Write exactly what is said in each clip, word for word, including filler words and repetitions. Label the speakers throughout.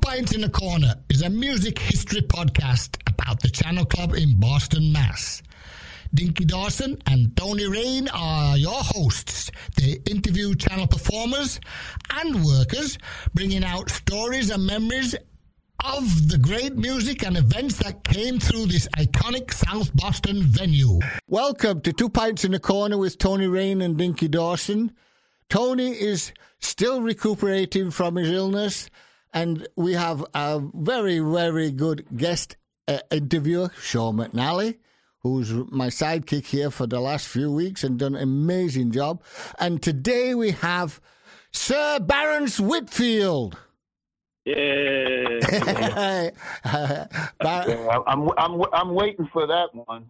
Speaker 1: Pints in a Corner is a music history podcast about the Channel Club in Boston, Mass. Dinky Dawson and Tony Rain are your hosts. They interview channel performers and workers, bringing out stories and memories of the great music and events that came through this iconic South Boston venue. Welcome to Two Pints in a Corner with Tony Rain and Dinky Dawson. Tony is still recuperating from his illness, and we have a very, very good guest uh, interviewer, Sean McNally, who's my sidekick here for the last few weeks and done an amazing job. And today we have Sir Barons Whitfield.
Speaker 2: Yeah.
Speaker 1: Bar-
Speaker 2: yeah I'm, I'm, I'm waiting for that one.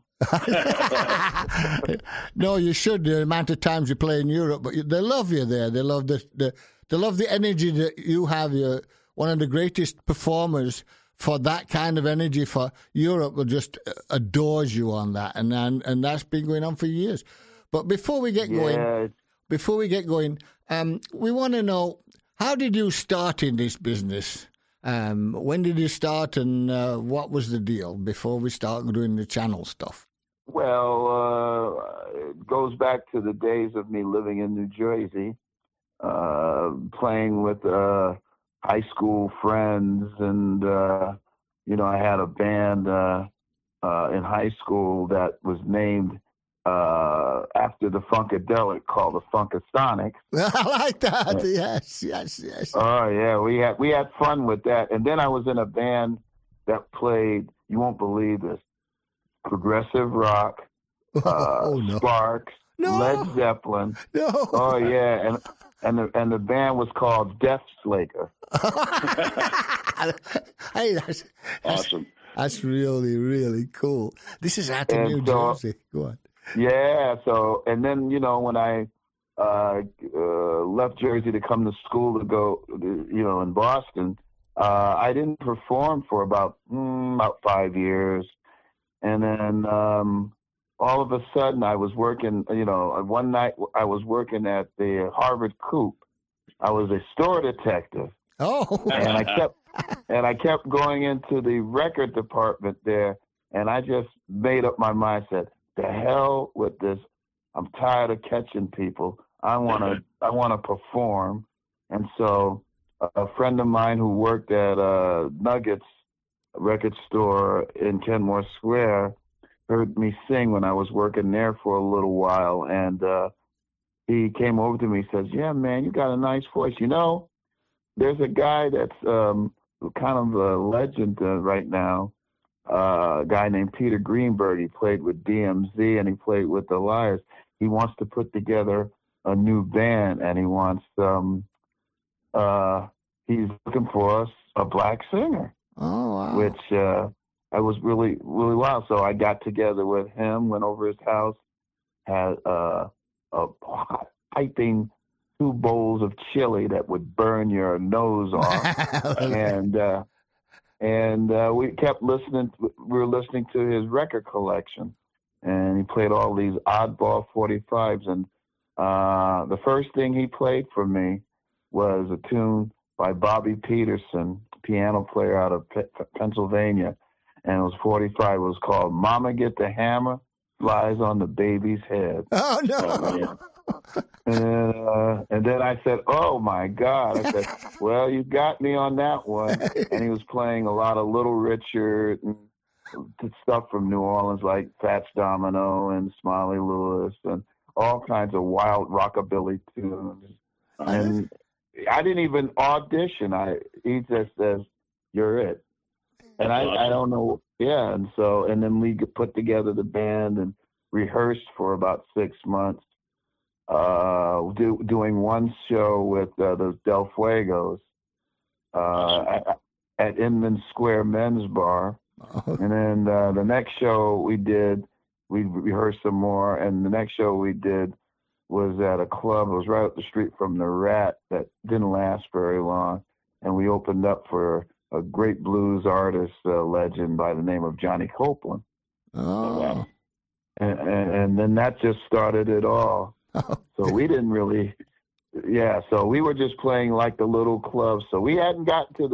Speaker 1: No, you should. The amount of times you play in Europe, but they love you there. They love the, the they love the energy that you have. You're one of the greatest performers for that kind of energy for Europe. Will just adores you on that, and and and that's been going on for years. But before we get
Speaker 2: yeah.
Speaker 1: going, before we get going, um, we want to know, how did you start in this business? Um, when did you start, and uh, what was the deal before we start doing the channel stuff?
Speaker 2: Well, uh, it goes back to the days of me living in New Jersey, uh, playing with uh, high school friends, and uh, you know, I had a band uh, uh, in high school that was named uh, after the Funkadelic, called the Funkasonics.
Speaker 1: I like that. Yes, yes, yes.
Speaker 2: Oh yeah, we had we had fun with that. And then I was in a band that played, you won't believe this, progressive rock, uh,
Speaker 1: oh, no.
Speaker 2: Sparks,
Speaker 1: no.
Speaker 2: Led Zeppelin.
Speaker 1: No.
Speaker 2: Oh yeah, and and the and the band was called Death Slaker.
Speaker 1: Hey, that's, that's
Speaker 2: awesome.
Speaker 1: That's really, really cool. This is out of
Speaker 2: and
Speaker 1: New
Speaker 2: so,
Speaker 1: Jersey. Go on.
Speaker 2: Yeah, so, and then, you know, when I uh, uh, left Jersey to come to school to go, you know, in Boston, uh, I didn't perform for about, mm, about five years. And then um, all of a sudden I was working, you know, one night I was working at the Harvard Coop. I was a store detective.
Speaker 1: Oh.
Speaker 2: And I kept, and I kept going into the record department there, and I just made up my mind, said, the hell with this. I'm tired of catching people. I want to I want to perform. And so a friend of mine who worked at uh, Nuggets record store in Kenmore Square heard me sing when I was working there for a little while. And uh, he came over to me and says, yeah, man, you got a nice voice. You know, there's a guy that's um, kind of a legend uh, right now. Uh, a guy named Peter Greenberg. He played with D M Z and he played with the Liars. He wants to put together a new band, and he wants um uh he's looking for us a black singer.
Speaker 1: Oh wow.
Speaker 2: Which uh I was really really wild. So I got together with him, went over his house, had uh a piping two bowls of chili that would burn your nose off. and uh And uh, we kept listening. To, we were listening to his record collection, and he played all these oddball forty-fives. And uh, the first thing he played for me was a tune by Bobby Peterson, piano player out of P- Pennsylvania, and it was forty-five. It was called "Mama Get the Hammer, Flies on the Baby's Head."
Speaker 1: Oh no!
Speaker 2: Uh, yeah. And, uh, and then I said, oh, my God. I said, well, you got me on that one. And he was playing a lot of Little Richard and stuff from New Orleans, like Fats Domino and Smiley Lewis and all kinds of wild rockabilly tunes. And I didn't even audition. I He just says, you're it. And I, I don't know. Yeah. And so, and then we put together the band and rehearsed for about six months. Uh, do, doing one show with uh, those Del Fuegos uh, at, at Inman Square Men's Bar. And then uh, the next show we did, we rehearsed some more, and the next show we did was at a club. It was right up the street from the Rat that didn't last very long. And we opened up for a great blues artist, uh, legend by the name of Johnny Copeland.
Speaker 1: Oh.
Speaker 2: And, and, and then that just started it all.
Speaker 1: Oh.
Speaker 2: So we didn't really, yeah, so we were just playing like the little clubs. So we hadn't gotten to the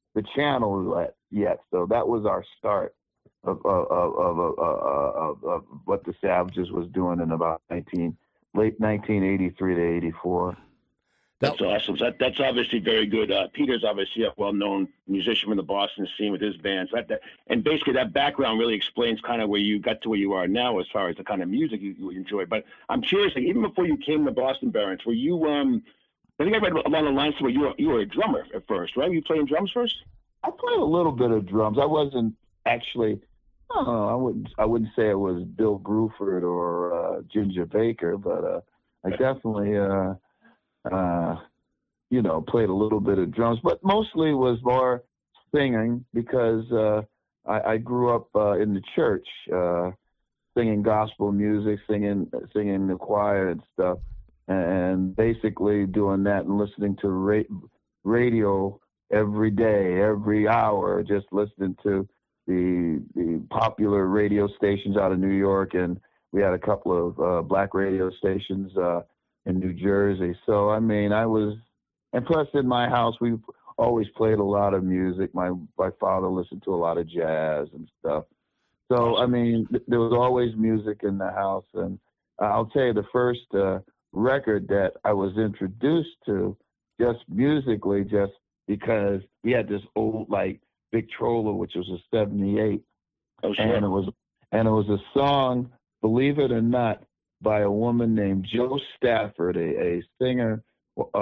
Speaker 2: the channel yet. So that was our start of of of, of, of, of what the Savages was doing in about nineteen late nineteen eighty-three to eighty-four.
Speaker 3: That's awesome. That, that's obviously very good. Uh, Peter's obviously a well-known musician from the Boston scene with his bands. That, that, and basically that background really explains kind of where you got to where you are now as far as the kind of music you, you enjoy. But I'm curious, like, even before you came to Boston Barons, were you, um, I think I read along the lines where you were, you were a drummer at first, right? Were you playing drums first?
Speaker 2: I played a little bit of drums. I wasn't actually, oh, I wouldn't, I wouldn't say it was Bill Bruford or uh, Ginger Baker, but uh, I definitely, uh, uh, you know, played a little bit of drums, but mostly was more singing because uh, I, I grew up uh, in the church, uh, singing gospel music, singing singing the choir and stuff, and basically doing that and listening to ra- radio every day, every hour, just listening to the the popular radio stations out of New York, and we had a couple of uh, black radio stations uh, in New Jersey. So I mean, I was. And plus, in my house, we always played a lot of music. My my father listened to a lot of jazz and stuff. So, I mean, th- there was always music in the house. And I'll tell you, the first uh, record that I was introduced to, just musically, just because we had this old, like, Victrola, which was a seventy-eight.
Speaker 3: Oh, sure.
Speaker 2: And it was, and it was a song, believe it or not, by a woman named Jo Stafford, a, a singer. Uh,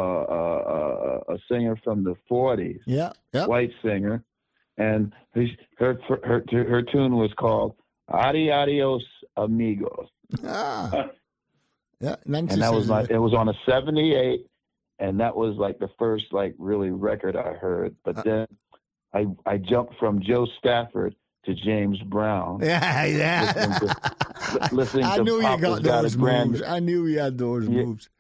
Speaker 2: uh, uh, a singer from the forties,
Speaker 1: yeah, yep.
Speaker 2: white singer, and her, her her her tune was called "Adi Adios Amigos."
Speaker 1: Ah, yeah,
Speaker 2: and that was like it was on a seventy-eight, and that was like the first like really record I heard. But uh, then I I jumped from Jo Stafford to James Brown.
Speaker 1: Yeah, yeah.
Speaker 2: Listening to, listening
Speaker 1: I
Speaker 2: to
Speaker 1: knew
Speaker 2: Papa's
Speaker 1: you got those moves. I knew you had those
Speaker 2: yeah.
Speaker 1: moves.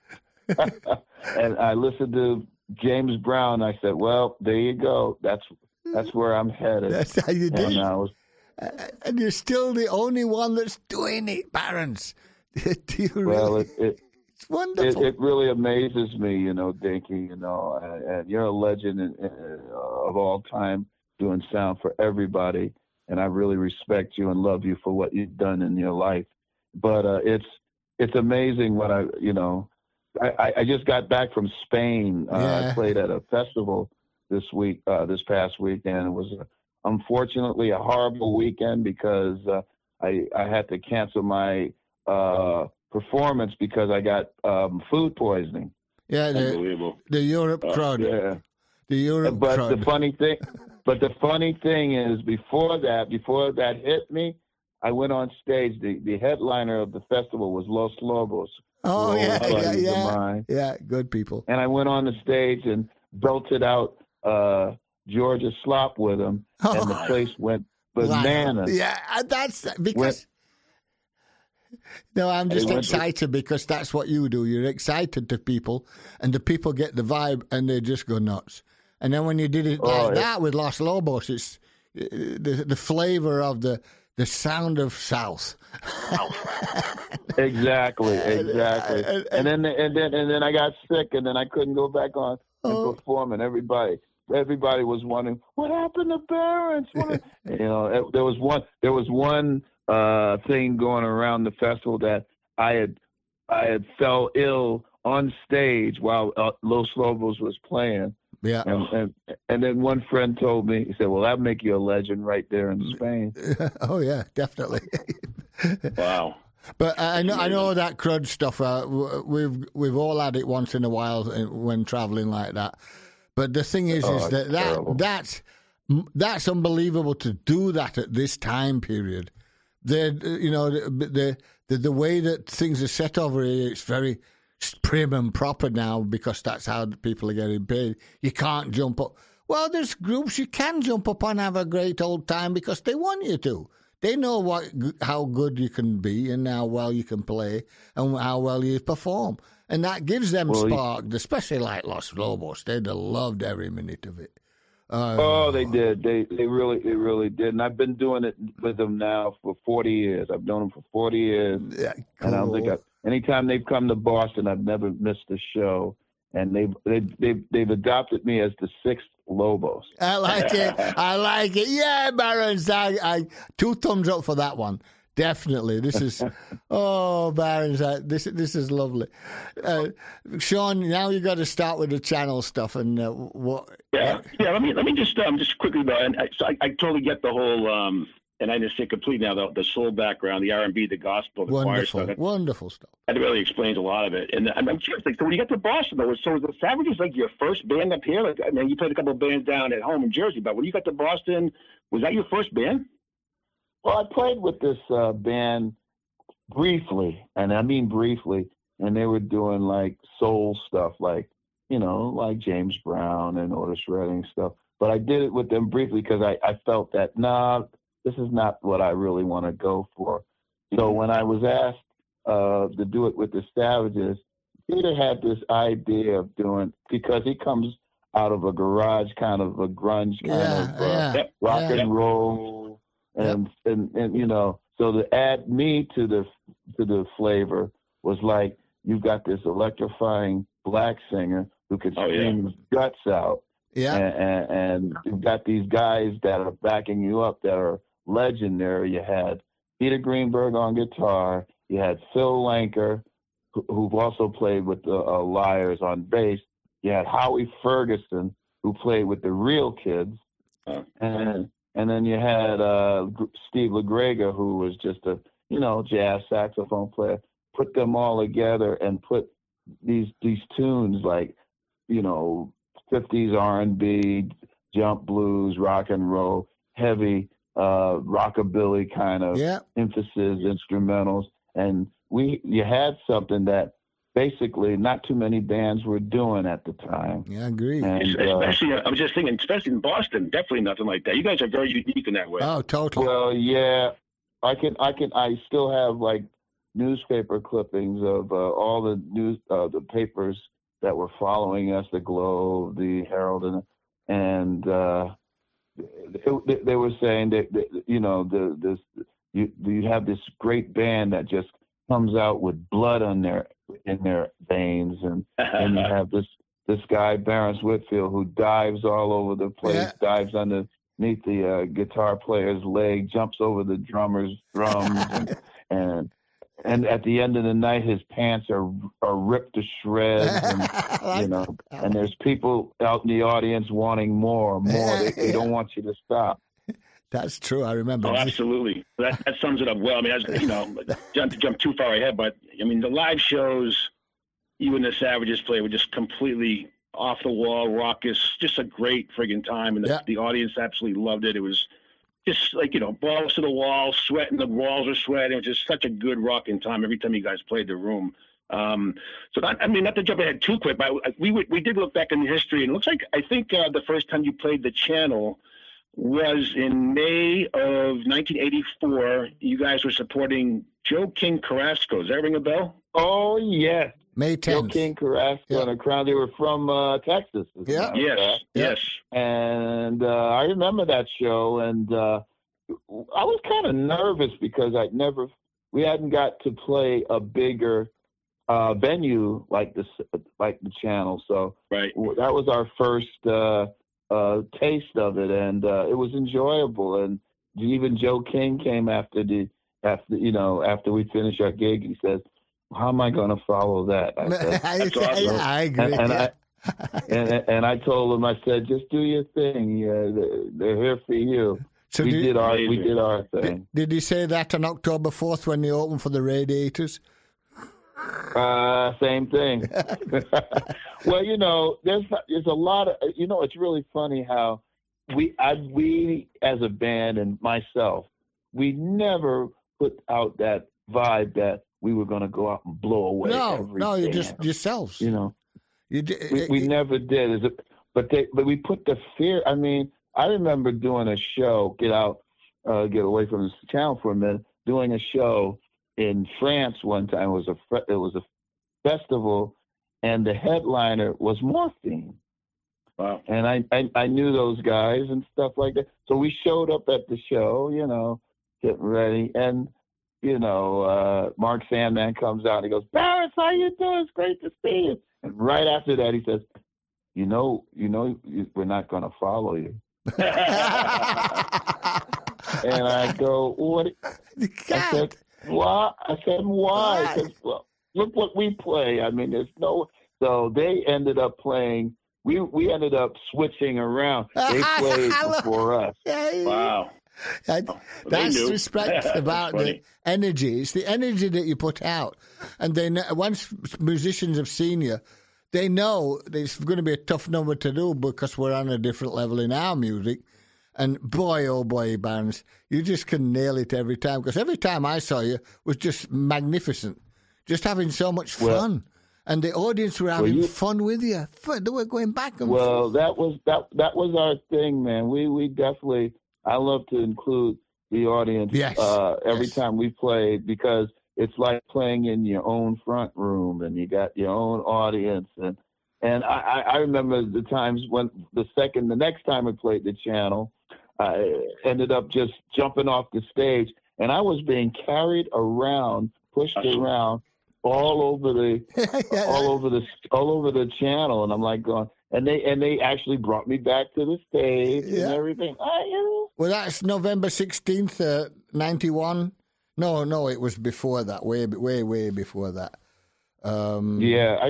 Speaker 2: And I listened to James Brown. I said, "Well, there you go. That's that's where I'm headed."
Speaker 1: That's how you did.
Speaker 2: And, I was,
Speaker 1: and you're still the only one that's doing it, Barons. Do you
Speaker 2: well,
Speaker 1: really?
Speaker 2: it, it,
Speaker 1: it's wonderful.
Speaker 2: It, it really amazes me, you know, Dinky. You know, and, and you're a legend in, in, uh, of all time, doing sound for everybody. And I really respect you and love you for what you've done in your life. But uh, it's it's amazing what I, you know. I, I just got back from Spain. Uh,
Speaker 1: yeah.
Speaker 2: I played at a festival this week, uh, this past weekend. It was uh, unfortunately a horrible weekend because uh, I, I had to cancel my uh, performance because I got um, food poisoning.
Speaker 1: Yeah, the,
Speaker 3: unbelievable.
Speaker 1: The Europe
Speaker 2: uh,
Speaker 1: crowd.
Speaker 2: Yeah,
Speaker 1: the Europe
Speaker 2: but
Speaker 1: crowd.
Speaker 2: the funny thing, but the funny thing is, before that, before that hit me, I went on stage. The the headliner of the festival was Los Lobos.
Speaker 1: Oh, yeah, yeah, yeah. Yeah, good people.
Speaker 2: And I went on the stage and belted out uh, Georgia Slop with them, oh. and the place went bananas.
Speaker 1: Yeah, that's because... Went, no, I'm just excited to, because that's what you do. You're excited to people, and the people get the vibe, and they just go nuts. And then when you did it like oh, that with Los Lobos, it's the, the flavor of the... The sound of South.
Speaker 2: exactly, exactly. And, and, and then and then and then I got sick, and then I couldn't go back on and oh. perform. And everybody, everybody was wondering what happened to Barons. What you know, there was one, there was one uh, thing going around the festival that I had, I had fell ill on stage while uh, Los Lobos was playing.
Speaker 1: Yeah,
Speaker 2: and, and and then one friend told me, he said, "Well, that'll make you a legend right there in Spain."
Speaker 1: Oh yeah, definitely.
Speaker 3: Wow.
Speaker 1: But I know I know that crud stuff. Uh, we've we've all had it once in a while when traveling like that. But the thing is,
Speaker 2: oh,
Speaker 1: is that, that that's that's unbelievable to do that at this time period. The you know the the the way that things are set over here, it's very prim and proper now because that's how people are getting paid. You can't jump up. Well, there's groups you can jump up and have a great old time because they want you to. They know what how good you can be and how well you can play and how well you perform. And that gives them well, spark, he, especially like Los Lobos. They'd have loved every minute of it. Uh,
Speaker 2: oh, they did. They they really they really did. And I've been doing it with them now for forty years. I've known them for forty years.
Speaker 1: Yeah, cool.
Speaker 2: And I don't think I've, anytime they've come to Boston, I've never missed a show. And they've they've they've, they've adopted me as the sixth Lobos.
Speaker 1: I like it. I like it. Yeah, Barons. I, I two thumbs up for that one. Definitely. This is, oh, Barons, I, this this is lovely. Uh, Sean, now you got to start with the channel stuff and uh, what.
Speaker 3: Yeah, yeah. Let me let me just um just quickly though, and I, so I, I totally get the whole um, and I just say complete now the the soul background, the R and B, the gospel, the choir
Speaker 1: Wonderful,
Speaker 3: stuff.
Speaker 1: wonderful stuff.
Speaker 3: That really explains a lot of it. And I'm, I'm curious, like, so when you got to Boston though, so was the Savages like your first band up here? Like, I mean, you played a couple of bands down at home in Jersey, but when you got to Boston, was that your first band?
Speaker 2: Well, I played with this uh, band briefly, and I mean briefly, and they were doing like soul stuff, like, you know, like James Brown and Otis Redding stuff. But I did it with them briefly because I, I felt that, nah, this is not what I really want to go for. So when I was asked uh, to do it with the Savages, Peter had this idea of doing, because he comes out of a garage kind of a grunge kind
Speaker 1: Yeah,
Speaker 2: of uh,
Speaker 1: yeah,
Speaker 2: rock
Speaker 1: yeah.
Speaker 2: and roll, and, and and you know, so to add me to the to the flavor was like, you've got this electrifying black singer who could
Speaker 3: Oh, yeah.
Speaker 2: scream his guts out,
Speaker 1: Yeah.
Speaker 2: and, and, and you've got these guys that are backing you up that are legendary. You had Peter Greenberg on guitar. You had Phil Lanker, who, who've also played with the uh, Liars on bass. You had Howie Ferguson, who played with the Real Kids,
Speaker 3: Oh.
Speaker 2: and and then you had uh, Steve LaGrega, who was just a you know jazz saxophone player. Put them all together and put these these tunes like you know fifties R and B, jump blues, rock and roll, heavy uh, rockabilly kind of
Speaker 1: Yeah.
Speaker 2: emphasis, instrumentals, and we you had something that basically not too many bands were doing at the time.
Speaker 1: Yeah, I agree.
Speaker 2: And, uh,
Speaker 3: Especially, I was just thinking, especially in Boston, definitely nothing like that. You guys are very unique in that way.
Speaker 1: Oh, totally.
Speaker 2: well, yeah, I can, I can, I still have like newspaper clippings of uh, all the news, uh, the papers that were following us, the Globe, the Herald, and and uh, they, they were saying that, that you know the this you you have this great band that just comes out with blood on their in their veins, and and you have this this guy Barrence Whitfield who dives all over the place,
Speaker 1: Yeah.
Speaker 2: dives underneath the uh, guitar player's leg, jumps over the drummer's drums, and, and and at the end of the night his pants are are ripped to shreds, and you know, and there's people out in the audience wanting more, more. They, they don't want you to stop.
Speaker 1: That's true. I remember.
Speaker 3: Oh, absolutely. That that sums it up well. I mean, as, you know, not to jump too far ahead, but I mean, the live shows you and the Savages play were just completely off the wall, raucous, just a great friggin' time, and the,
Speaker 1: Yeah.
Speaker 3: the audience absolutely loved it. It was just like you know, balls to the wall, sweating. The walls were sweating. It was just such a good rocking time every time you guys played the room. Um, so that, I mean, not to jump ahead too quick, but we we we did look back in the history, and it looks like I think uh, the first time you played the Channel was in May of nineteen eighty-four. You guys were supporting Joe King Carrasco. Does that ring a bell?
Speaker 2: Oh yes,
Speaker 1: May
Speaker 2: Joe
Speaker 1: tenth.
Speaker 2: King Carrasco
Speaker 1: Yeah.
Speaker 2: and a crowd. They were from uh, Texas. as a
Speaker 1: Yeah.
Speaker 2: matter of
Speaker 3: Yes,
Speaker 2: fact.
Speaker 1: Yeah.
Speaker 3: yes.
Speaker 2: And uh, I remember that show, and uh, I was kind of nervous because I'd never, we hadn't got to play a bigger uh, venue like this, like the Channel. So
Speaker 3: Right.
Speaker 2: w- that was our first uh, uh, taste of it, and uh, it was enjoyable. And even Joe King came after the, after you know, after we finished our gig, he says, "How am I going to follow that?" I said,
Speaker 1: I,
Speaker 3: That's awesome.
Speaker 1: I agree.
Speaker 2: and, and
Speaker 1: yeah.
Speaker 2: I and, and I told him, I said, just do your thing. Yeah, they're, they're here for you.
Speaker 1: So
Speaker 2: we
Speaker 1: did,
Speaker 2: did our we
Speaker 3: Amazing.
Speaker 2: did our
Speaker 1: did,
Speaker 2: thing.
Speaker 1: did he say that on October fourth when they opened for the Radiators?
Speaker 2: Uh, same thing. Well, you know, there's there's a lot of you know. It's really funny how we I we as a band and myself, we never put out that vibe that we were going to go out and blow away.
Speaker 1: No,
Speaker 2: every
Speaker 1: no, you
Speaker 2: band.
Speaker 1: just yourselves.
Speaker 2: you know.
Speaker 1: You did,
Speaker 2: we, we never did. Is it, but they, but we put the fear. I mean, I remember doing a show. Get out, uh, get away from the Channel for a minute. Doing a show in France one time. It was a fe- it was a festival, and the headliner was Morphine.
Speaker 3: Wow.
Speaker 2: And I, I I knew those guys and stuff like that. So we showed up at the show, you know, getting ready, and you know, uh, Mark Sandman comes out and he goes, "Barrett, how you doing? It's great to see you." And right after that, he says, you know, you know, we're not going to follow you. And I go, what? I said, why? I said, why? Because, well, look what we play. I mean, there's no. So they ended up playing. We we ended up switching around. They played before us.
Speaker 3: Wow.
Speaker 1: And that's respect about the energy. It's the energy that you put out. And they know, once musicians have seen you, they know it's going to be a tough number to do because we're on a different level in our music. And boy, oh boy, Barnes, you just can nail it every time. Because every time I saw you was just magnificent. Just having so much fun. Well, and the audience were having well, you, fun with you. They were going back and
Speaker 2: well,
Speaker 1: forth.
Speaker 2: Well, that was that that was our thing, man. We we definitely... I love to include the audience
Speaker 1: yes,
Speaker 2: uh, every
Speaker 1: yes.
Speaker 2: time we play because it's like playing in your own front room and you got your own audience. And and I, I remember the times when the second, the next time we played the channel, I ended up just jumping off the stage and I was being carried around, pushed around all over the yeah. all over the all over the channel, and I'm like going. And they and they actually brought me back to the stage yeah. and everything. Oh,
Speaker 1: well, that's November sixteenth, uh, ninety-one. No, no, it was before that, way, way, way before that. Um,
Speaker 2: yeah,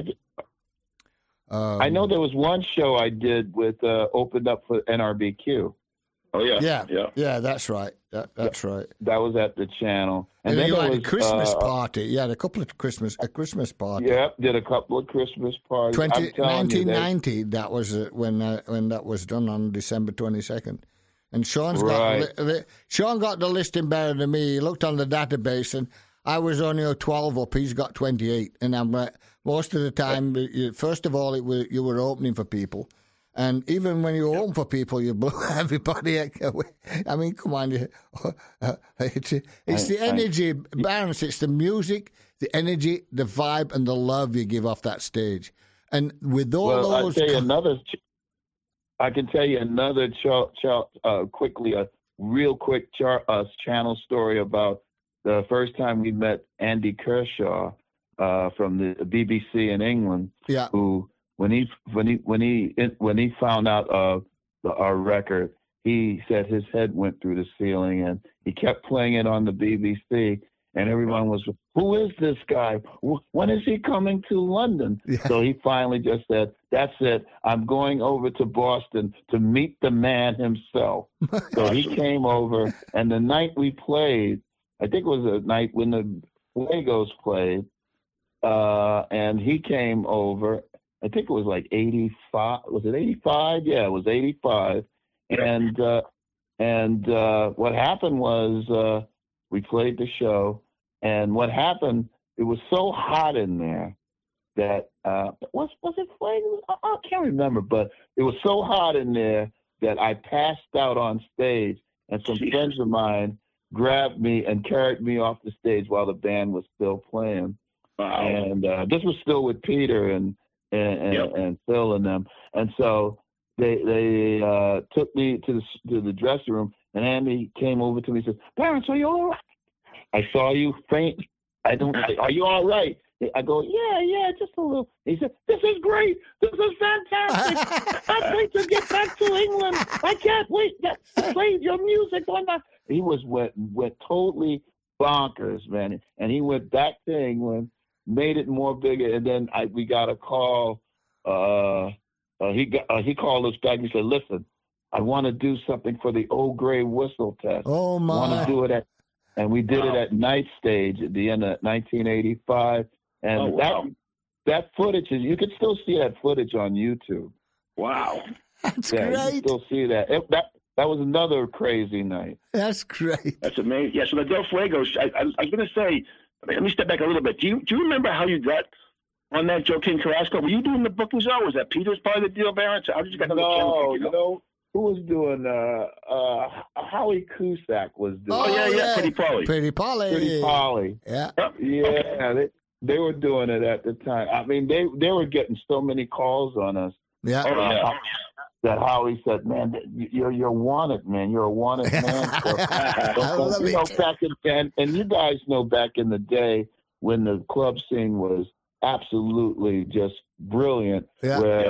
Speaker 2: I, um, I know there was one show I did with uh, opened up for N R B Q.
Speaker 3: Oh yeah,
Speaker 1: yeah,
Speaker 3: yeah,
Speaker 1: yeah. That's right. That, that's right.
Speaker 2: That was at the channel,
Speaker 1: and,
Speaker 2: and
Speaker 1: then
Speaker 2: you
Speaker 1: had
Speaker 2: was,
Speaker 1: a Christmas
Speaker 2: uh,
Speaker 1: party. You had a couple of Christmas, a Christmas party.
Speaker 2: Yeah, did a couple of Christmas parties.
Speaker 1: twenty, nineteen ninety. That, that was uh, when uh, when that was done on December twenty-second. And Sean's
Speaker 2: right.
Speaker 1: got li- Sean got the listing better than me. He looked on the database, and I was only a twelve up. He's got twenty-eight, and I'm like, most of the time. You, first of all, it was you were opening for people. And even when you open for people, you blow everybody away. I mean, come on. It's, it's the energy, Barnes. It's the music, the energy, the vibe, and the love you give off that stage. And with all
Speaker 2: well,
Speaker 1: those...
Speaker 2: I'll tell you another, I can tell you another, ch- ch- uh, quickly, a real quick char- uh, channel story about the first time we met Andy Kershaw uh, from the B B C in England,
Speaker 1: yeah.
Speaker 2: who... When he when he when he when he found out of the, our record, he said his head went through the ceiling, and he kept playing it on the B B C, and everyone was, "Who is this guy? When is he coming to London?" Yeah. So he finally just said, "That's it. I'm going over to Boston to meet the man himself." So he came over, and the night we played, I think it was a night when the Fuegos played, uh, and he came over. I think it was like eighty-five. Was it eighty-five? Yeah, it was eighty-five. And uh, and uh, what happened was uh, we played the show, and what happened? It was so hot in there that uh, was was it flame? I, I can't remember, but it was so hot in there that I passed out on stage, and some Jesus. friends of mine grabbed me and carried me off the stage while the band was still playing. Wow. And uh, this was still with Peter and. And, and, yep. and Phil and them, and so they they uh, took me to the to the dressing room, and Andy came over to me and said, "Barnes, are you all right? I saw you faint. I don't. Are you all right?" I go, "Yeah, yeah, just a little." He said, "This is great. This is fantastic. I can't wait to get back to England. I can't wait to play your music on my." He was went went totally bonkers, man, and he went back to England. Made it more bigger, and then I, we got a call. Uh, uh, he got, uh, he called us back. And he said, "Listen, I want to do something for the Old Grey Whistle Test.
Speaker 1: Oh my!
Speaker 2: I want to do it at," and we did wow. it at Night Stage at the end of nineteen eighty-five. And
Speaker 3: oh,
Speaker 2: that
Speaker 3: wow.
Speaker 2: that footage is you can still see that footage on YouTube.
Speaker 3: Wow,
Speaker 1: that's
Speaker 2: yeah,
Speaker 1: great.
Speaker 2: You can still see that. It, that that was another crazy night.
Speaker 1: That's great.
Speaker 3: That's amazing. Yeah. So the Del Fuegos. I, I, I was going to say. Let me step back a little bit. Do you do you remember how you got on that Joe King Carrasco? Were you doing the bookings? Or was that Peter's part of the deal, Barron? How did you get on the channel?
Speaker 2: You know? know who was doing? Uh, uh, Howie Cusack was doing.
Speaker 3: Oh yeah, yeah, yeah. Pretty Polly.
Speaker 1: Pretty Polly.
Speaker 2: Pretty Polly.
Speaker 1: Yeah.
Speaker 2: Yeah. Okay. They, they were doing it at the time. I mean, they they were getting so many calls on us.
Speaker 1: Yeah.
Speaker 3: Oh, yeah.
Speaker 2: Uh, that Howie said, "Man, you're you're wanted, man. You're a wanted man." So, so, you know, back in, and, and you guys know back in the day when the club scene was absolutely just brilliant,
Speaker 1: yeah.
Speaker 2: where
Speaker 3: yeah.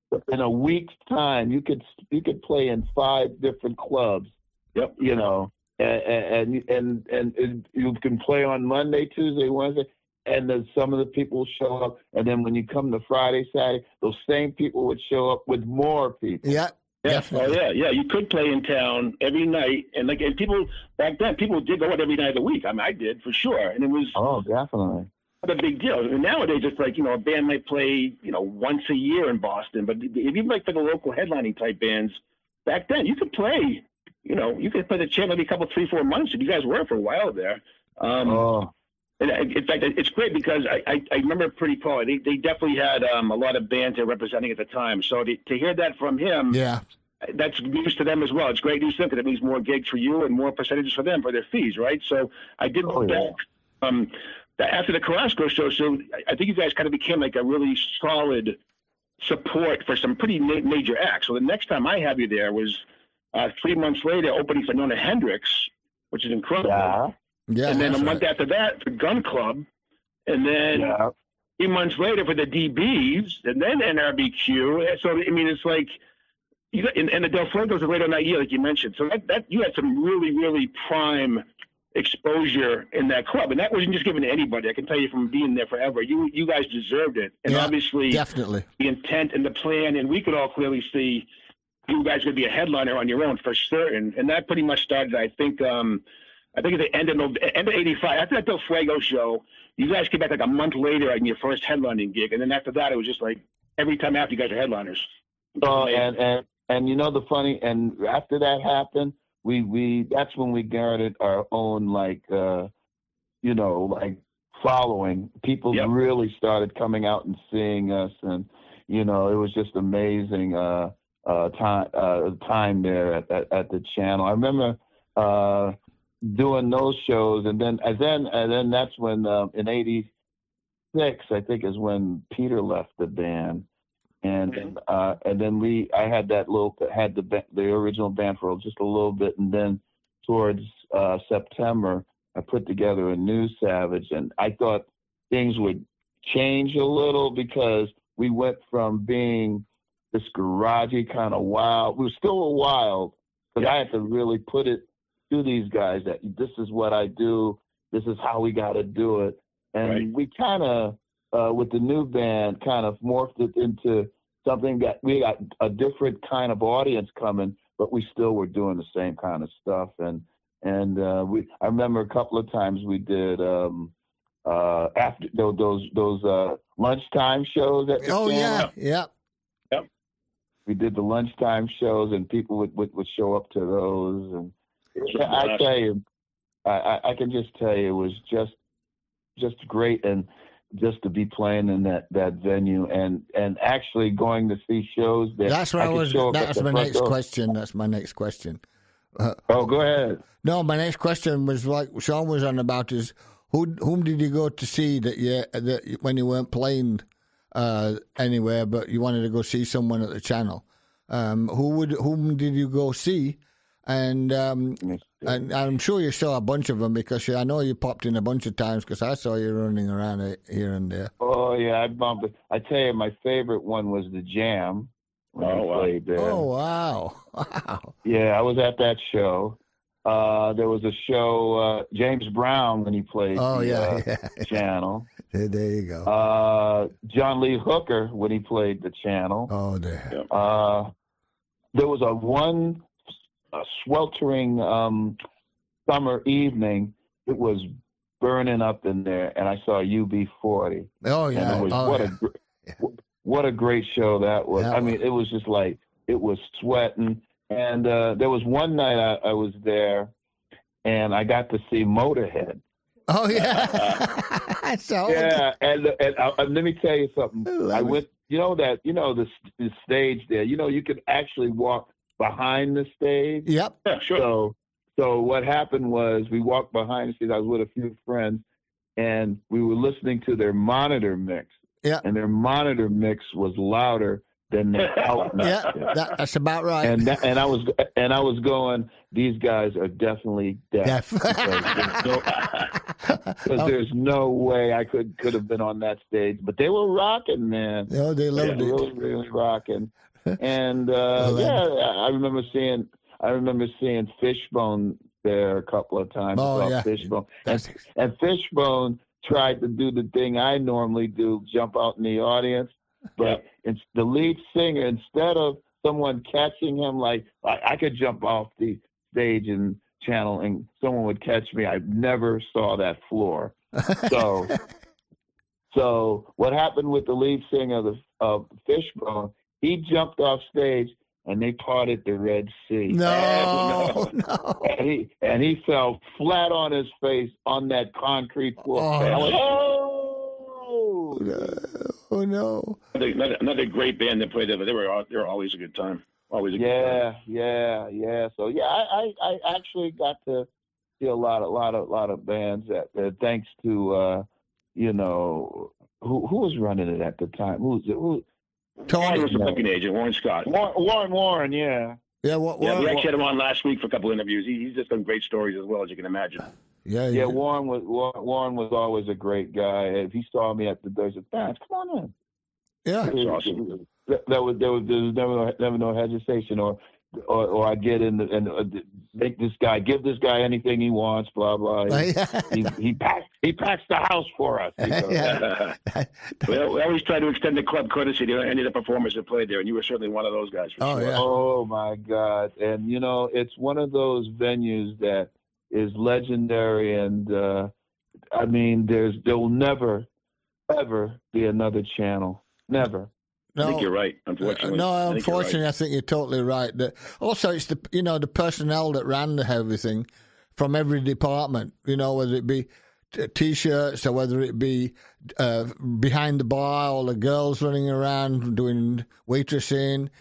Speaker 2: in a week's time, you could you could play in five different clubs.
Speaker 3: Yep.
Speaker 2: You know, and and and, and, and you can play on Monday, Tuesday, Wednesday, and then some of the people show up. And then when you come to Friday, Saturday, those same people would show up with more people.
Speaker 4: Yeah.
Speaker 3: Yeah.
Speaker 4: Definitely.
Speaker 3: Oh, yeah. Yeah. You could play in town every night. And like, and people back then, people did go out every night of the week. I mean, I did for sure. And it was
Speaker 2: Oh, definitely.
Speaker 3: not a big deal. And nowadays, it's like, you know, a band might play, you know, once a year in Boston. But if you like for the local headlining type bands, back then, you could play, you know, you could play the channel maybe a couple, three, four months. And you guys were for a while there. Um,
Speaker 2: Oh,
Speaker 3: And in fact, it's great because I, I, I remember Pretty Paul. They, they definitely had um, a lot of bands they're representing at the time. So to, to hear that from him,
Speaker 4: Yeah.
Speaker 3: that's news to them as well. It's great news to them because it means more gigs for you and more percentages for them for their fees, right? So I did look
Speaker 2: Oh, yeah.
Speaker 3: back um, after the Carrasco show. So I think you guys kind of became like a really solid support for some pretty ma- major acts. So the next time I have you there was uh, three months later, opening for Nona Hendrix, which is incredible.
Speaker 2: yeah.
Speaker 4: Yeah.
Speaker 3: And then a
Speaker 4: that's
Speaker 3: month
Speaker 4: right.
Speaker 3: after that, for Gun Club. And then
Speaker 2: Yeah.
Speaker 3: three months later for the D Bs, and then N R B Q. So, I mean, it's like, you got, and, and the Del Fuegos are later in that year, like you mentioned. So that, that you had some really, really prime exposure in that club. And that wasn't just given to anybody. I can tell you from being there forever. You you guys deserved it. And
Speaker 4: Yeah,
Speaker 3: obviously,
Speaker 4: Definitely.
Speaker 3: the intent and the plan, and we could all clearly see you guys could be a headliner on your own for certain. And that pretty much started, I think, um, I think at the end of November, end of eighty-five, after that Del Fuego show, you guys came back like a month later on your first headlining gig. And then after that, it was just like every time after you guys are headliners.
Speaker 2: Oh, and, and, and you know the funny, and after that happened, we, we that's when we garnered our own, like, uh, you know, like following. People
Speaker 3: Yep.
Speaker 2: really started coming out and seeing us, and, you know, it was just amazing uh, uh, time, uh, time there at, at, at the channel. I remember uh, doing those shows, and then and then and then that's when uh, in eighty-six, I think, is when Peter left the band, and
Speaker 3: Mhm.
Speaker 2: uh, and then we I had that little had the ba- the original band for just a little bit, and then towards uh, September I put together a new Savage, and I thought things would change a little because we went from being this garagey kind of wild. We were still wild, but
Speaker 3: Yeah.
Speaker 2: I had to really put it to these guys that this is what I do, this is how we got to do it, and
Speaker 3: Right.
Speaker 2: we kind of uh, with the new band kind of morphed it into something that we got a different kind of audience coming, but we still were doing the same kind of stuff, and and uh, we I remember a couple of times we did um, uh, after those those, those uh, lunchtime shows at the
Speaker 4: Oh,
Speaker 2: channel.
Speaker 4: yeah. Yeah.
Speaker 2: We did the lunchtime shows, and people would, would, would show up to those. And I tell you, I, I, I can just tell you, it was just just great, and just to be playing in that, that venue, and, and actually going to see shows there.
Speaker 4: That's what I,
Speaker 2: could
Speaker 4: was.
Speaker 2: show up at
Speaker 4: That's
Speaker 2: the
Speaker 4: my
Speaker 2: front
Speaker 4: next
Speaker 2: door.
Speaker 4: question. That's my next question. Uh,
Speaker 2: Oh, go ahead.
Speaker 4: no, my next question was like Sean was on about is who whom did you go to see that you that you- when you weren't playing uh, anywhere, but you wanted to go see someone at the channel? Um, who would whom did you go see? And um, and I'm sure you saw a bunch of them because I know you popped in a bunch of times because I saw you running around it here and there.
Speaker 2: Oh, yeah, I bumped it. I tell you, my favorite one was the Jam. When
Speaker 3: Oh,
Speaker 2: we
Speaker 3: wow.
Speaker 2: played there.
Speaker 4: Oh wow! Wow!
Speaker 2: Yeah, I was at that show. Uh, there was a show, uh, James Brown, when he played
Speaker 4: Oh
Speaker 2: the
Speaker 4: yeah,
Speaker 2: uh,
Speaker 4: yeah.
Speaker 2: channel.
Speaker 4: There, there you go.
Speaker 2: Uh, John Lee Hooker, when he played the channel.
Speaker 4: oh there.
Speaker 3: Yeah.
Speaker 2: Uh, there was a one a sweltering um, summer evening. It was burning up in there, and I saw U B forty.
Speaker 4: Oh yeah.
Speaker 2: And it was,
Speaker 4: oh,
Speaker 2: what,
Speaker 4: yeah.
Speaker 2: a, gr- what a great show that was.
Speaker 4: That
Speaker 2: I mean, it was just like, it was sweating. And uh, there was one night I, I was there, and I got to see Motorhead.
Speaker 4: Oh yeah. so
Speaker 2: Yeah, and, and uh, let me tell you something.
Speaker 4: Ooh,
Speaker 2: I
Speaker 4: I was-
Speaker 2: went, you know that, you know the, the stage there. You know, you could actually walk behind the stage.
Speaker 4: Yep.
Speaker 3: Yeah, sure.
Speaker 2: So, so what happened was we walked behind the stage. I was with a few friends, and we were listening to their monitor mix.
Speaker 4: Yeah.
Speaker 2: And their monitor mix was louder than their out mix.
Speaker 4: Yeah, that, that's about right.
Speaker 2: And that, and I was and I was going, these guys are definitely deaf.
Speaker 4: Deaf.
Speaker 2: Because there's no- because there's no way I could could have been on that stage. But they were rocking, man.
Speaker 4: Oh, they loved
Speaker 2: yeah,
Speaker 4: it.
Speaker 2: Really, really rocking. And uh,
Speaker 4: well,
Speaker 2: yeah, I remember seeing I remember seeing Fishbone there a couple of times.
Speaker 4: Oh, yeah.
Speaker 2: Fishbone. And, and Fishbone tried to do the thing I normally do, jump out in the audience. But it's the lead singer, instead of someone catching him, like I, I could jump off the stage and channel and someone would catch me. I never saw that floor. So, so what happened with the lead singer of, the, of Fishbone? He jumped off stage and they parted the Red Sea.
Speaker 4: No,
Speaker 2: and,
Speaker 4: no.
Speaker 2: And he and he fell flat on his face on that concrete floor.
Speaker 4: Oh,
Speaker 2: I went, oh!
Speaker 4: Oh no!
Speaker 3: Another, another great band that played there. They were they were always a good time. Always a good
Speaker 2: yeah,
Speaker 3: time.
Speaker 2: yeah, yeah. So yeah, I, I, I actually got to see a lot, a lot of, lot of bands that, that thanks to, uh, you know, who who was running it at the time? Who was it? Who?
Speaker 3: Tony was the booking agent, Warren Scott.
Speaker 2: Warren, Warren, Warren yeah.
Speaker 4: Yeah, what,
Speaker 3: yeah.
Speaker 4: Warren,
Speaker 3: We actually had him on last week for a couple of interviews. He, he's just done great stories as well, as you can imagine.
Speaker 4: Yeah,
Speaker 2: yeah. Warren was Warren was always a great guy. If he saw me at the door, he said, "Vance, come on in."
Speaker 4: Yeah,
Speaker 3: that's awesome.
Speaker 2: That was there was there was never never no hesitation, or or, or I get in the, and uh, make this guy give this guy anything he wants, blah blah. He he, he packs he packs the house for us.
Speaker 3: Yeah. Well, we always try to extend the club courtesy to any of the performers that played there, and you were certainly one of those guys. For
Speaker 4: oh
Speaker 3: sure.
Speaker 4: yeah.
Speaker 2: Oh my God! And you know, it's one of those venues that is legendary, and uh, I mean, there's there will never ever be another channel. Never.
Speaker 3: No, I think
Speaker 2: Oh.
Speaker 3: you're right. Unfortunately,
Speaker 4: no.
Speaker 3: I
Speaker 4: Unfortunately,
Speaker 3: right.
Speaker 4: I think you're totally right. That also, it's the you know the personnel that ran the everything from every department. You know, whether it be t- t-shirts or whether it be uh, behind the bar, all the girls running around doing waitressing.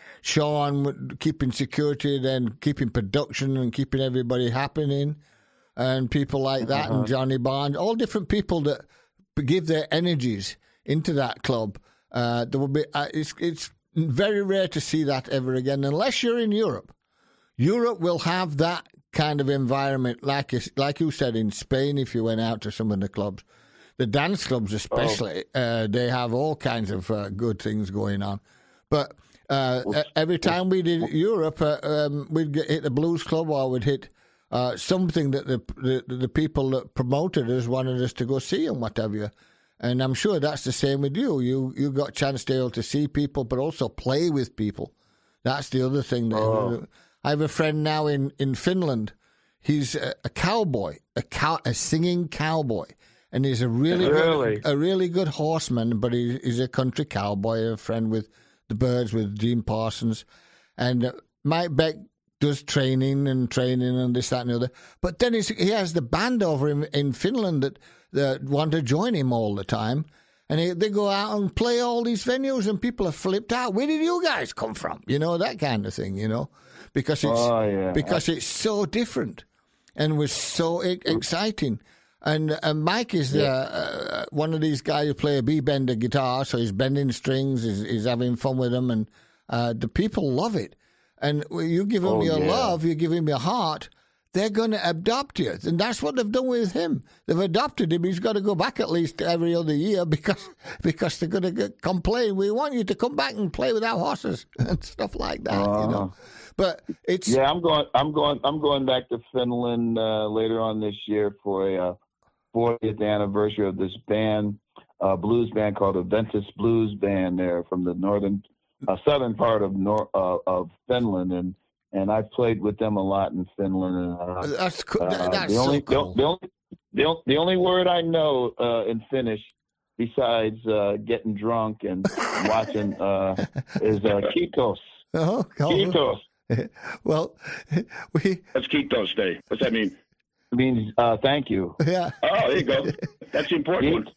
Speaker 4: Sean keeping security, then keeping production and keeping everybody happening, and people like that,
Speaker 2: Uh-huh.
Speaker 4: and Johnny Barnes, all different people that give their energies into that club. Uh, there will be. Uh, it's it's very rare to see that ever again, unless you're in Europe. Europe will have that kind of environment, like you, like you said in Spain. If you went out to some of the clubs, the dance clubs especially, oh. uh, they have all kinds of uh, good things going on. But uh, every time we did Europe, uh, um, we'd get, hit the blues club or we'd hit uh, something that the, the the people that promoted us wanted us to go see and what have you. And I'm sure that's the same with you. You you got a chance to be able to see people, but also play with people. That's the other thing. That,
Speaker 2: oh.
Speaker 4: I have a friend now in, in Finland. He's a, a cowboy, a cow, a singing cowboy, and he's a really
Speaker 2: really
Speaker 4: good, a really good horseman. But he, he's a country cowboy. A friend with the Birds with Dean Parsons, and uh, Mike Beck does training and training and this, that, and the other. But then he's, he has the band over in, in Finland that. that want to join him all the time. And they, they go out and play all these venues and people are flipped out. Where did you guys come from? You know, that kind of thing, you know, because it's,
Speaker 2: oh, yeah.
Speaker 4: because it's so different and was so e- exciting. And uh, Mike is
Speaker 2: yeah.
Speaker 4: uh, uh, one of these guys who play a B-bender guitar, so he's bending strings, he's, he's having fun with them, and uh, the people love it. And you give him
Speaker 2: oh,
Speaker 4: your
Speaker 2: yeah.
Speaker 4: love, you give him your heart, they're going to adopt you. And that's what they've done with him. They've adopted him. He's got to go back at least every other year because because they're going to complain. We want you to come back and play with our horses and stuff like that, uh, you know. But it's
Speaker 2: yeah. I'm going. I'm going. I'm going back to Finland uh, later on this year for a uh, fortieth anniversary of this band, uh, blues band called the Ventus Blues Band. There from the northern, uh, southern part of nor- uh, of Finland, and. And I played with them a lot in Finland. And, uh,
Speaker 4: that's cool.
Speaker 2: Uh,
Speaker 4: that's
Speaker 2: the only,
Speaker 4: so cool.
Speaker 2: The, the, only, the, only, the only word I know uh, in Finnish, besides uh, getting drunk and watching, uh, is uh, Kiitos.
Speaker 4: Oh,
Speaker 2: Kiitos.
Speaker 4: Well, we.
Speaker 3: That's Kiitos Day. What's that mean?
Speaker 2: It means uh, thank you.
Speaker 4: Yeah.
Speaker 3: Oh, there you go. That's the important one.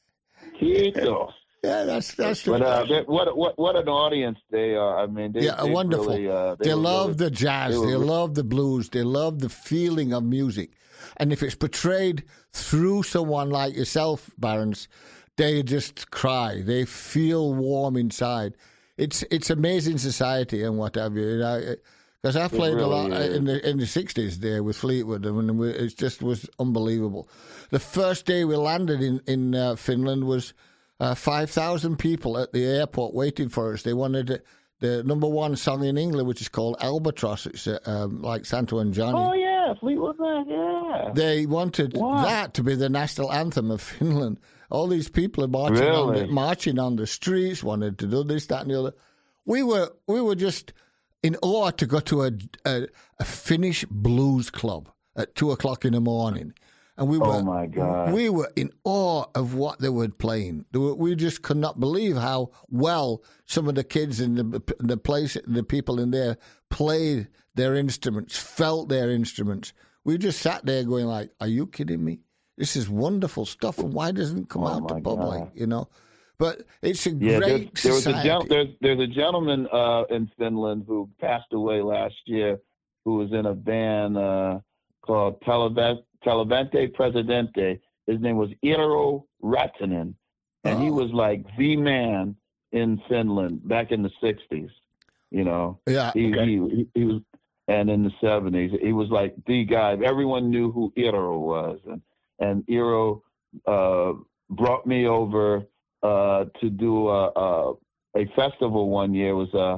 Speaker 2: Kiitos.
Speaker 4: Yeah, that's that's.
Speaker 2: But uh, what what what an audience they are! I mean, they,
Speaker 4: yeah,
Speaker 2: they
Speaker 4: wonderful.
Speaker 2: Really, uh,
Speaker 4: they, they love
Speaker 2: really,
Speaker 4: the jazz. They, they love the blues. They love the feeling of music, and if it's portrayed through someone like yourself, Barons, they just cry. They feel warm inside. It's it's amazing society and what have you. you know, Because I played
Speaker 2: really
Speaker 4: a lot
Speaker 2: is.
Speaker 4: in the in the sixties there with Fleetwood, and we, it just was unbelievable. The first day we landed in in uh, Finland was uh, five thousand people at the airport waiting for us. They wanted it, the number one song in England, which is called Albatross. It's uh, um, like Santo and Johnny.
Speaker 2: Oh yeah, Fleetwood Mac. Yeah.
Speaker 4: They wanted
Speaker 2: Wow.
Speaker 4: that to be the national anthem of Finland. All these people are marching on the,
Speaker 2: Really?
Speaker 4: marching on the streets, wanted to do this, that, and the other. We were we were just in awe to go to a a, a Finnish blues club at two o'clock in the morning, and we were
Speaker 2: Oh my God.
Speaker 4: we were in awe of what they were playing. They were, we just could not believe how well some of the kids in the the place, the people in there, played their instruments, felt their instruments. We just sat there going like, "Are you kidding me? This is wonderful stuff, and why doesn't it come
Speaker 2: Oh,
Speaker 4: out to
Speaker 2: my
Speaker 4: public?"
Speaker 2: God.
Speaker 4: You know, but it's a
Speaker 2: Yeah,
Speaker 4: great
Speaker 2: there's, there was a
Speaker 4: society.
Speaker 2: gen- there's there's a gentleman uh, in Finland who passed away last year, who was in a band uh, called Televente, Televente Presidente. His name was Eero Ratinen, and he
Speaker 4: Oh.
Speaker 2: was like the man in Finland back in the sixties. You know,
Speaker 4: Yeah,
Speaker 2: he,
Speaker 3: Okay.
Speaker 2: he, he he was, and in the seventies, he was like the guy. Everyone knew who Eero was, and and Eero uh, brought me over uh, to do a, a a festival one year. It was uh,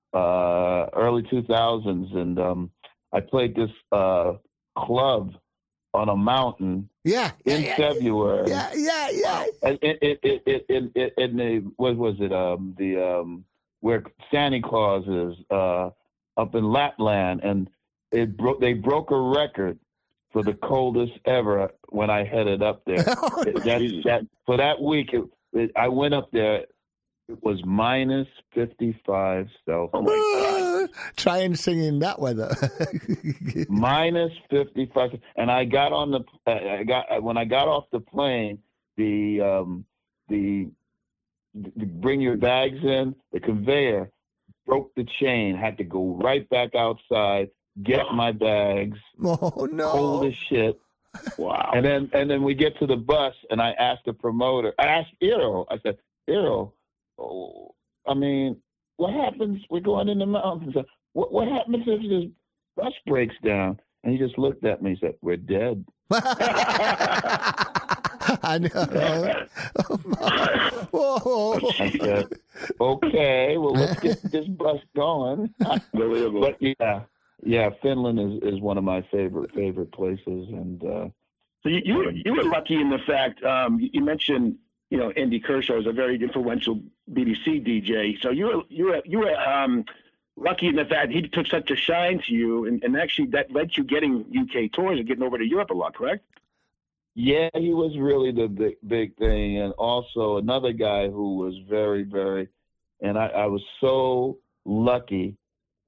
Speaker 2: uh, early two thousands, and um, I played this uh, club on a mountain
Speaker 4: yeah,
Speaker 2: in
Speaker 4: yeah,
Speaker 2: February.
Speaker 4: yeah, yeah, yeah.
Speaker 2: And it it it it it, it, it, it what was it um the um where Santa Claus is uh up in Lapland, and it broke they broke a record for the coldest ever when I headed up there.
Speaker 4: Oh,
Speaker 2: It- that, that for that week it, it, I went up there. It was minus fifty-five Celsius.
Speaker 3: Oh my God.
Speaker 4: Try and sing in that weather.
Speaker 2: Minus fifty-five, and I got on the. I got when I got off the plane. The um, the, the bring your bags in. The conveyor broke the chain. Had to go right back outside, get my bags.
Speaker 4: Oh no!
Speaker 2: Cold as shit.
Speaker 3: Wow.
Speaker 2: And then and then we get to the bus, and I asked the promoter. I asked Eero. I said, Eero, oh, I mean, what happens? We're going in the mountains. What what happens if this bus breaks down? And he just looked at me and said, "We're dead."
Speaker 4: I know. Whoa.
Speaker 2: I said, "Okay, well, let's get this bus going."
Speaker 3: Unbelievable.
Speaker 2: But yeah, yeah, Finland is, is one of my favorite favorite places, and uh,
Speaker 3: So you, you, were, you were lucky in the fact, um, you, you mentioned, you know, Andy Kershaw is a very influential B B C D J. So you were, you were, you were um, lucky in the fact he took such a shine to you, and, and actually that led to you getting U K tours and getting over to Europe a lot, correct?
Speaker 2: yeah, he was really the big big thing, and also another guy who was very very, and I, I was so lucky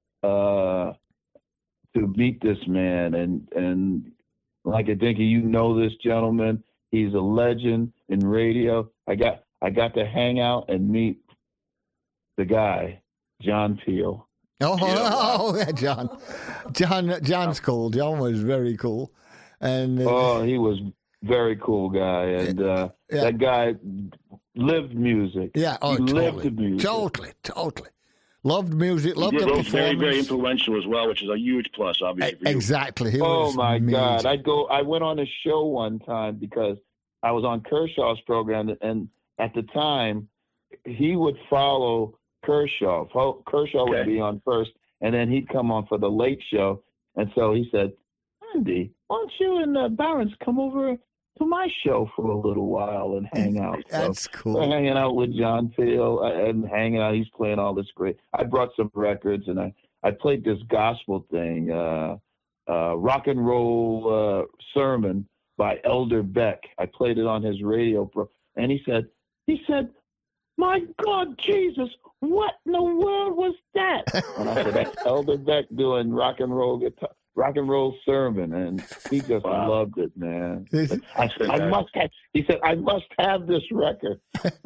Speaker 2: uh, to meet this man, and and like I think you know this gentleman. He's a legend in radio. I got I got to hang out and meet the guy, John Peel.
Speaker 4: Oh,
Speaker 3: Yeah.
Speaker 4: oh, yeah, John. John, John's cool. John was very cool, and uh,
Speaker 2: Oh, he was very cool guy, and uh,
Speaker 4: Yeah.
Speaker 2: that guy lived music.
Speaker 4: yeah, oh,
Speaker 2: he
Speaker 4: totally,
Speaker 2: lived the music.
Speaker 4: totally, totally. Loved music, loved
Speaker 3: He
Speaker 4: the
Speaker 3: was very,
Speaker 4: performance.
Speaker 3: very influential as well, which is a huge plus, obviously, for you.
Speaker 4: Exactly. He
Speaker 2: Oh
Speaker 4: was
Speaker 2: my God!
Speaker 4: amazing.
Speaker 2: I go. I went on a show one time because I was on Kershaw's program, and at the time, he would follow Kershaw. Fo- Kershaw would
Speaker 3: Okay.
Speaker 2: be on first, and then he'd come on for the late show. And so he said, "Andy, why don't you and uh, Barron's come over to my show for a little while and hang out?" So
Speaker 4: That's
Speaker 2: we're
Speaker 4: cool.
Speaker 2: hanging out with John Peel uh, and hanging out. He's playing all this great. I brought some records, and I, I played this gospel thing, uh, uh, rock and roll uh, sermon by Elder Beck. I played it on his radio pro, and he said, he said, "My God, Jesus, what in the world was that?" And I said, "That's Elder Beck doing rock and roll guitar." Rock and roll sermon, and he just
Speaker 3: Wow.
Speaker 2: loved it, man.
Speaker 4: This-
Speaker 2: I, I must have. He said, "I must have this record."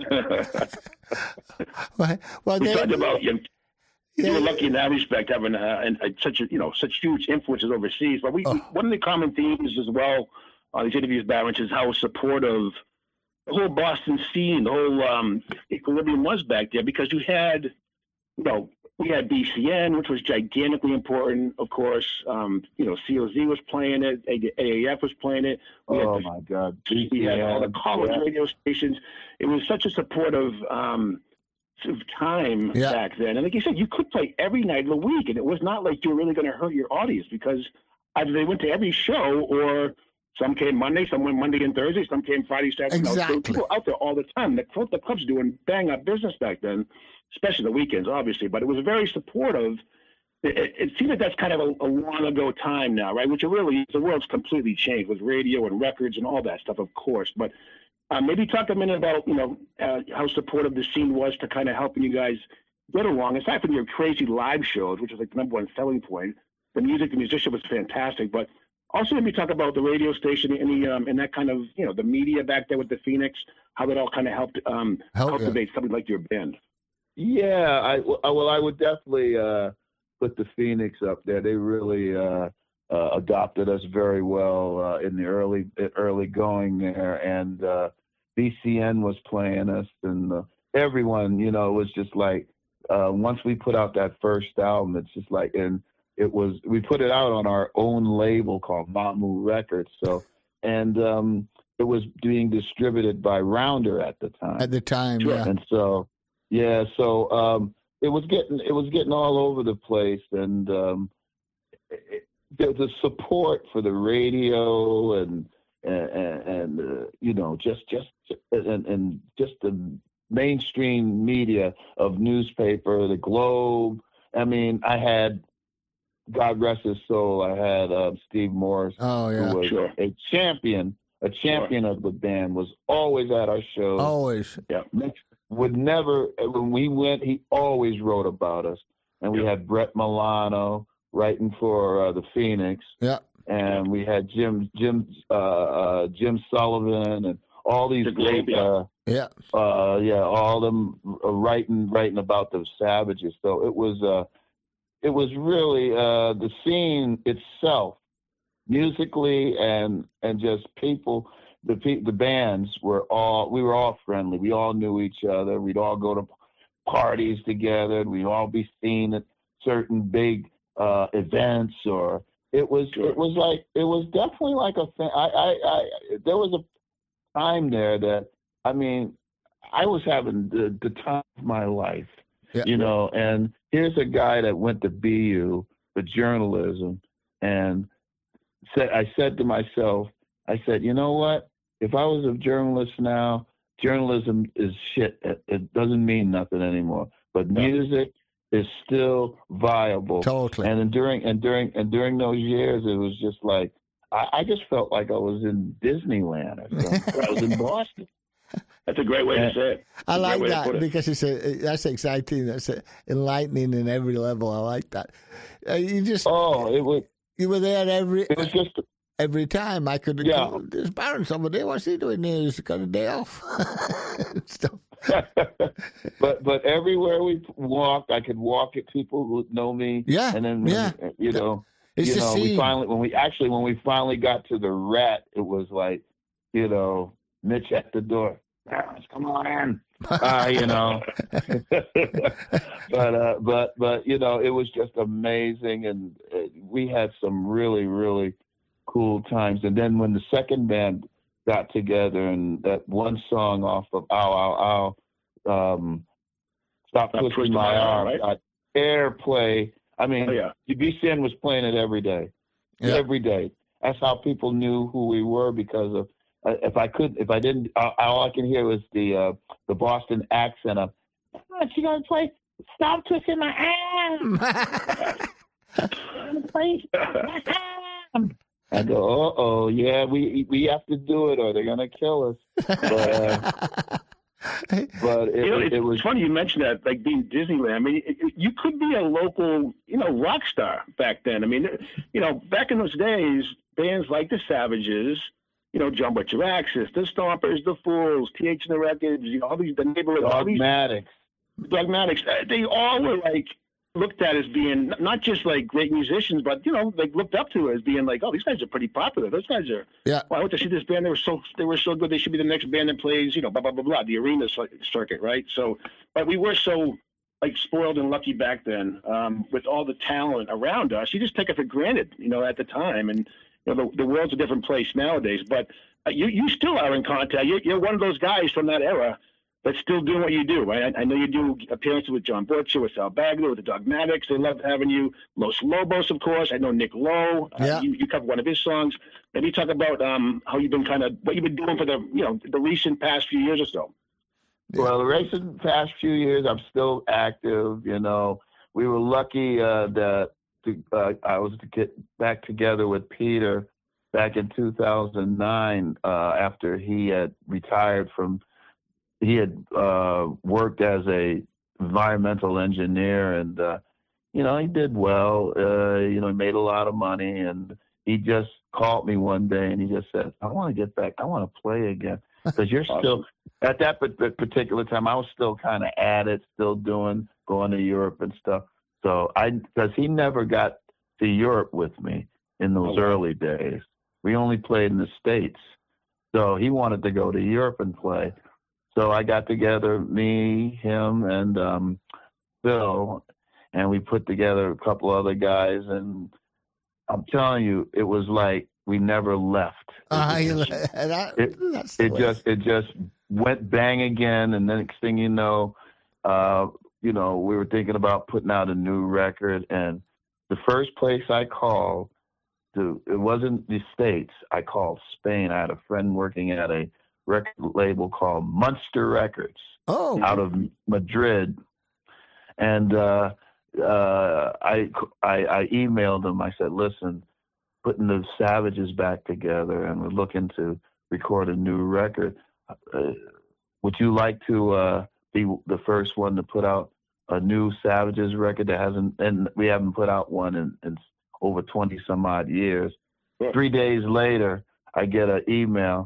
Speaker 4: Well, well,
Speaker 3: we
Speaker 4: they-
Speaker 3: talked about you.
Speaker 4: yeah.
Speaker 3: You were lucky in that respect, having uh, and, uh, such a, you know such huge influences overseas. But we,
Speaker 4: Oh.
Speaker 3: we one of the common themes as well on these interviews, Barron, is how supportive the whole Boston scene, the whole um, equilibrium was back there, because you had, you know, we had B C N, which was gigantically important, of course. Um, you know, C O Z was playing it. A A F was playing it. We
Speaker 2: oh,
Speaker 3: had the,
Speaker 2: my God.
Speaker 3: We had all the
Speaker 2: B C N,
Speaker 3: college
Speaker 2: yeah.
Speaker 3: radio stations. It was such a supportive um, sort of time
Speaker 4: Yeah.
Speaker 3: back then. And like you said, you could play every night of the week, and it was not like you were really going to hurt your audience because either they went to every show or some came Monday, some went Monday and Thursday, some came Friday, Saturday. You know, so
Speaker 4: Exactly.
Speaker 3: people out there all the time. The, club, the club's doing bang-up business back then, especially the weekends, obviously. But it was very supportive. It, it, it seems like that's kind of a, a long ago time now, right? Which it really is. The world's completely changed with radio and records and all that stuff, of course. But uh, maybe talk a minute about, you know, uh, how supportive the scene was to kind of helping you guys get along. Aside from your crazy live shows, which was like the number one selling point, the music, the musician was fantastic. But also maybe talk about the radio station and, the, um, and that kind of, you know, the media back there with the Phoenix, how that all kind of helped um,
Speaker 4: Help,
Speaker 3: cultivate something like your band.
Speaker 2: Yeah, I well, I would definitely uh, put the Phoenix up there. They really uh, uh, adopted us very well uh, in the early early going there, and uh, B C N was playing us, and uh, everyone, you know, it was just like uh, once we put out that first album, it's just like, and it was we put it out on our own label called Mamu Records, so and um, it was being distributed by Rounder at the time.
Speaker 4: At the time,
Speaker 3: Sure.
Speaker 4: yeah.
Speaker 2: And so, yeah, so um, it was getting it was getting all over the place, and um, it, the, the support for the radio and and, and uh, you know just just and, and just the mainstream media of newspaper, the Globe. I mean, I had, God rest his soul, I had uh, Steve Morris,
Speaker 4: Oh, yeah.
Speaker 2: who was
Speaker 3: Sure.
Speaker 2: a champion, a champion of the band, was always at our shows.
Speaker 4: Always.
Speaker 2: Next, would never, when we went, he always wrote about us. And we
Speaker 3: Yeah.
Speaker 2: had Brett Milano writing for uh, the Phoenix,
Speaker 4: Yeah.
Speaker 2: and we had Jim Jim uh, uh, Jim Sullivan and all these
Speaker 3: The Globe,
Speaker 2: great,
Speaker 3: yeah.
Speaker 2: uh,
Speaker 4: Yeah.
Speaker 2: uh, yeah, all them uh, writing writing about the Savages. So it was uh, it was really uh, the scene itself, musically and and just people. The pe- the bands were all we were all friendly. We all knew each other. We'd all go to parties together. We'd all be seen at certain big uh, events. Or it was
Speaker 3: Sure.
Speaker 2: it was like it was definitely like a thing. I, I I there was a time there that I mean I was having the, the time of my life,
Speaker 4: Yeah.
Speaker 2: you know. And here's a guy that went to B U for journalism, and said I said to myself, I said, you know what? If I was a journalist now, journalism is shit. It, it doesn't mean nothing anymore. But music is still viable.
Speaker 4: Totally.
Speaker 2: And then during and during and during those years, it was just like I, I just felt like I was in Disneyland or something. I was in Boston.
Speaker 3: That's a great way to say it.
Speaker 4: I
Speaker 3: That's a
Speaker 4: like
Speaker 3: great way to
Speaker 4: that
Speaker 3: put it.
Speaker 4: because it's a, that's exciting. That's a, enlightening in every level. I like that. Uh, you just
Speaker 2: Oh, it was
Speaker 4: you were there every
Speaker 2: it was just
Speaker 4: every time. I could.
Speaker 2: Yeah.
Speaker 4: There's Barron over there. What's he doing there? He's got a day off. Stuff.
Speaker 2: but but everywhere we walked, I could walk at people who would know me.
Speaker 4: Yeah,
Speaker 2: and then when,
Speaker 4: yeah.
Speaker 2: you know,
Speaker 4: It's
Speaker 2: you
Speaker 4: the
Speaker 2: know, we
Speaker 4: scene.
Speaker 2: finally when we actually when we finally got to the Rat, it was like, you know, Mitch at the door. "Barons, come on in, uh, you know. but uh, but but you know, it was just amazing, and uh, we had some really really cool times. And then when the second band got together, and that one song off of Ow Ow Ow, um, Stop,
Speaker 3: Stop
Speaker 2: Twisting
Speaker 3: Twisting
Speaker 2: My
Speaker 3: My Arm,
Speaker 2: Arm,
Speaker 3: right?
Speaker 2: got airplay. I mean,
Speaker 3: Oh, yeah.
Speaker 2: B C N was playing it every day,
Speaker 4: Yeah.
Speaker 2: every day. That's how people knew who we were, because of uh, if I could, if I didn't, uh, all I can hear was the uh, the Boston accent of, "Oh, she gonna play Stop Twisting My Arm." Play my arm. I go, uh oh, yeah, we we have to do it, or they're gonna kill us. But, uh, but it,
Speaker 3: You know,
Speaker 2: it,
Speaker 3: it's
Speaker 2: it was
Speaker 3: funny you mentioned that, like being Disneyland. I mean, it, it- you could be a local, you know, rock star back then. I mean, you know, back in those days, bands like the Savages, you know, Jumbo Axis, the Stompers, the Fools, T H and the Records, you know, all these, the neighborhood, all these
Speaker 2: dogmatic.
Speaker 3: Dogmatics, uh, they all were like looked at as being not just like great musicians, but you know, like looked up to as being like, oh, these guys are pretty popular. Those guys are.
Speaker 4: Yeah.
Speaker 3: Well, I went to see this band. They were so they were so good. They should be the next band that plays, you know, blah blah blah blah. The arena cir- circuit, right? So, but we were so like spoiled and lucky back then um, with all the talent around us. You just take it for granted, you know, at the time. And you know, the, the world's a different place nowadays. But uh, you you still are in contact. You're, you're one of those guys from that era that's still doing what you do, right? I, I know you do appearances with John Butcher, with Sal Bagley, with the Dogmatics. They love having you. Los Lobos, of course. I know Nick Lowe.
Speaker 4: Yeah.
Speaker 3: Uh, you, you cover one of his songs. Maybe talk about um, how you've been kind of what you've been doing for the you know the recent past few years or so.
Speaker 2: Well, the recent past few years, I'm still active. You know, we were lucky uh, that to, uh, I was to get back together with Peter back in two thousand nine uh, after he had retired from. He had uh, worked as a environmental engineer, and uh, you know he did well. Uh, you know, he made a lot of money, and he just called me one day, and he just said, "I want to get back. I want to play again." Because you're awesome. Still at that particular time, I was still kind of at it, still doing, going to Europe and stuff. So I, because he never got to Europe with me in those oh, wow. early days. We only played in the States. So he wanted to go to Europe and play. So I got together, me, him, and um, Phil, and we put together a couple other guys. And I'm telling you, it was like we never left.
Speaker 4: Uh,
Speaker 2: it just,
Speaker 4: that,
Speaker 2: it,
Speaker 4: that's
Speaker 2: it just it just went bang again, and the next thing you know, uh, you know, we were thinking about putting out a new record, and the first place I called, to it wasn't the States. I called Spain. I had a friend working at a record label called Munster Records
Speaker 4: oh.
Speaker 2: out of Madrid, and uh, uh, I, I I emailed them. I said, "Listen, putting the Savages back together, and we're looking to record a new record. Uh, would you like to uh, be the first one to put out a new Savages record that hasn't, and we haven't put out one in, in over twenty some odd years." Yeah. Three days later, I get an email.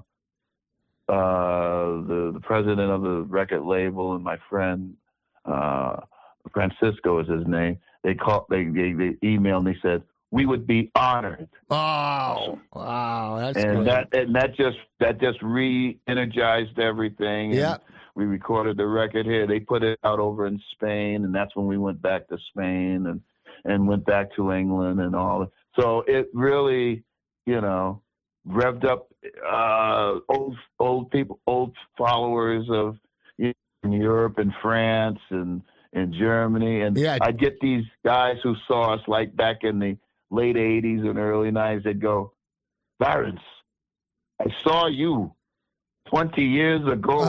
Speaker 2: Uh, the, the president of the record label and my friend, uh, Francisco is his name. They called, they, they, they emailed me, said, "We would be honored."
Speaker 4: Oh, wow. That's
Speaker 2: and
Speaker 4: great.
Speaker 2: that, and that just, that just re-energized everything.
Speaker 4: Yeah.
Speaker 2: And we recorded the record here. They put it out over in Spain, and that's when we went back to Spain and, and went back to England and all. So it really, you know, revved up uh, old old people, old followers of you know, in Europe and France and in Germany, and
Speaker 4: yeah.
Speaker 2: I get these guys who saw us like back in the late eighties and early nineties. They'd go, "Barons, I saw you twenty years ago."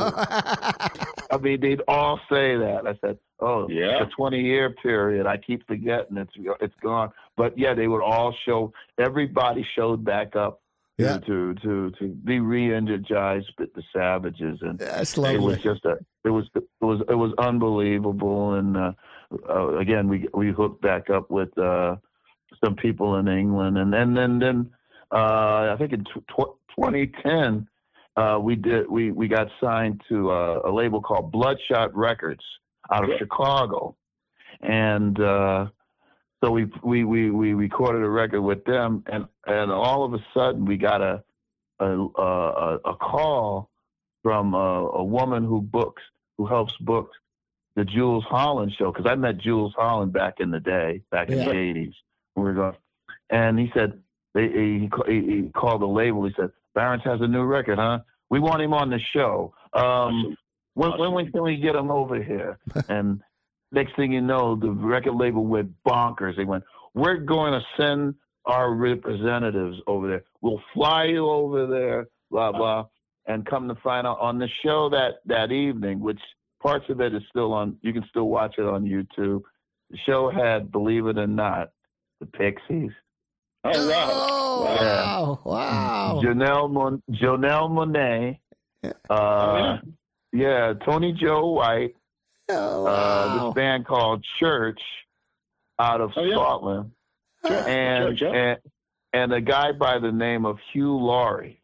Speaker 2: I mean, they'd all say that. I said, "Oh,
Speaker 3: yeah,
Speaker 2: a twenty-year period. I keep forgetting it's it's gone." But yeah, they would all show. Everybody showed back up. Yeah. To, to to be re-energized with the Savages, and
Speaker 4: that's lovely.
Speaker 2: It was just a it was it was it was unbelievable, and uh, uh, again we we hooked back up with uh, some people in England, and then then then uh, I think in twenty ten uh, we did we we got signed to uh, a label called Bloodshot Records out of yeah. Chicago, and. Uh, So we, we we we recorded a record with them, and, and all of a sudden we got a a a, a call from a, a woman who books who helps book the Jules Holland show, because I met Jules Holland back in the day, back in yeah. the eighties. We were going, and he said they, he, he called the label. He said, "Barons has a new record, huh? We want him on the show. Um, awesome. when, awesome. when can we get him over here?" And next thing you know, the record label went bonkers. They went, "We're going to send our representatives over there. We'll fly you over there, blah, blah." And come to find out on the show that, that evening, which parts of it is still on, you can still watch it on YouTube. The show had, believe it or not, the Pixies.
Speaker 3: Oh, wow.
Speaker 4: Oh,
Speaker 2: yeah.
Speaker 4: wow. Wow.
Speaker 2: Janelle, Mon- Janelle Monáe. Uh, oh, yeah. yeah, Tony Joe White.
Speaker 4: Oh, wow.
Speaker 2: Uh, this band called Church out of oh, yeah. Scotland,
Speaker 3: sure.
Speaker 2: and,
Speaker 3: sure, sure.
Speaker 2: and and a guy by the name of Hugh Laurie.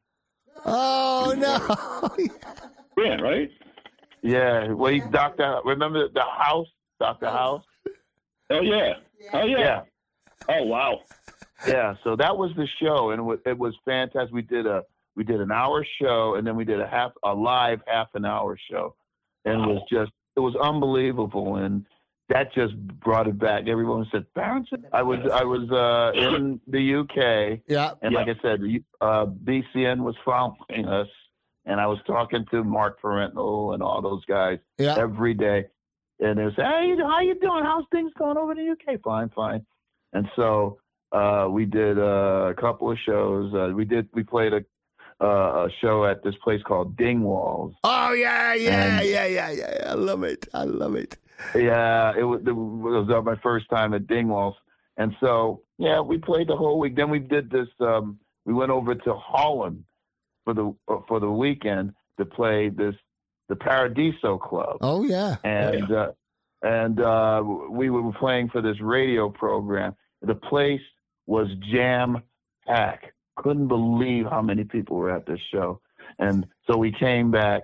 Speaker 4: Oh no!
Speaker 3: Yeah, right.
Speaker 2: Yeah, well, he Doctor Remember the House, Doctor House.
Speaker 3: Oh yeah. Oh yeah.
Speaker 2: yeah.
Speaker 3: Oh wow.
Speaker 2: Yeah, so that was the show, and it was, it was fantastic. We did a we did an hour show, and then we did a half a live half an hour show, and wow. it was just. It was unbelievable, and that just brought it back. Everyone said, Barrington? I was I was uh, in the U K.
Speaker 4: Yeah.
Speaker 2: And
Speaker 3: yeah.
Speaker 2: like I said, uh, B C N was following us. And I was talking to Mark Parental and all those guys
Speaker 4: Yeah.
Speaker 2: every day. And they would say, hey, how you doing? How's things going over in the U K? Fine, fine. And so uh, we did uh, a couple of shows. Uh, we did. We played a, uh, a show at this place called Dingwalls.
Speaker 4: Oh, yeah, yeah,
Speaker 2: And-
Speaker 4: yeah, yeah, yeah. I love it. I love it.
Speaker 2: Yeah, it was, it was uh, my first time at Dingwalls. And so, yeah, we played the whole week. Then we did this. Um, we went over to Holland for the uh, for the weekend to play this the Paradiso Club.
Speaker 4: Oh, yeah.
Speaker 2: And uh, and uh, we were playing for this radio program. The place was jam packed. Couldn't believe how many people were at this show. And so we came back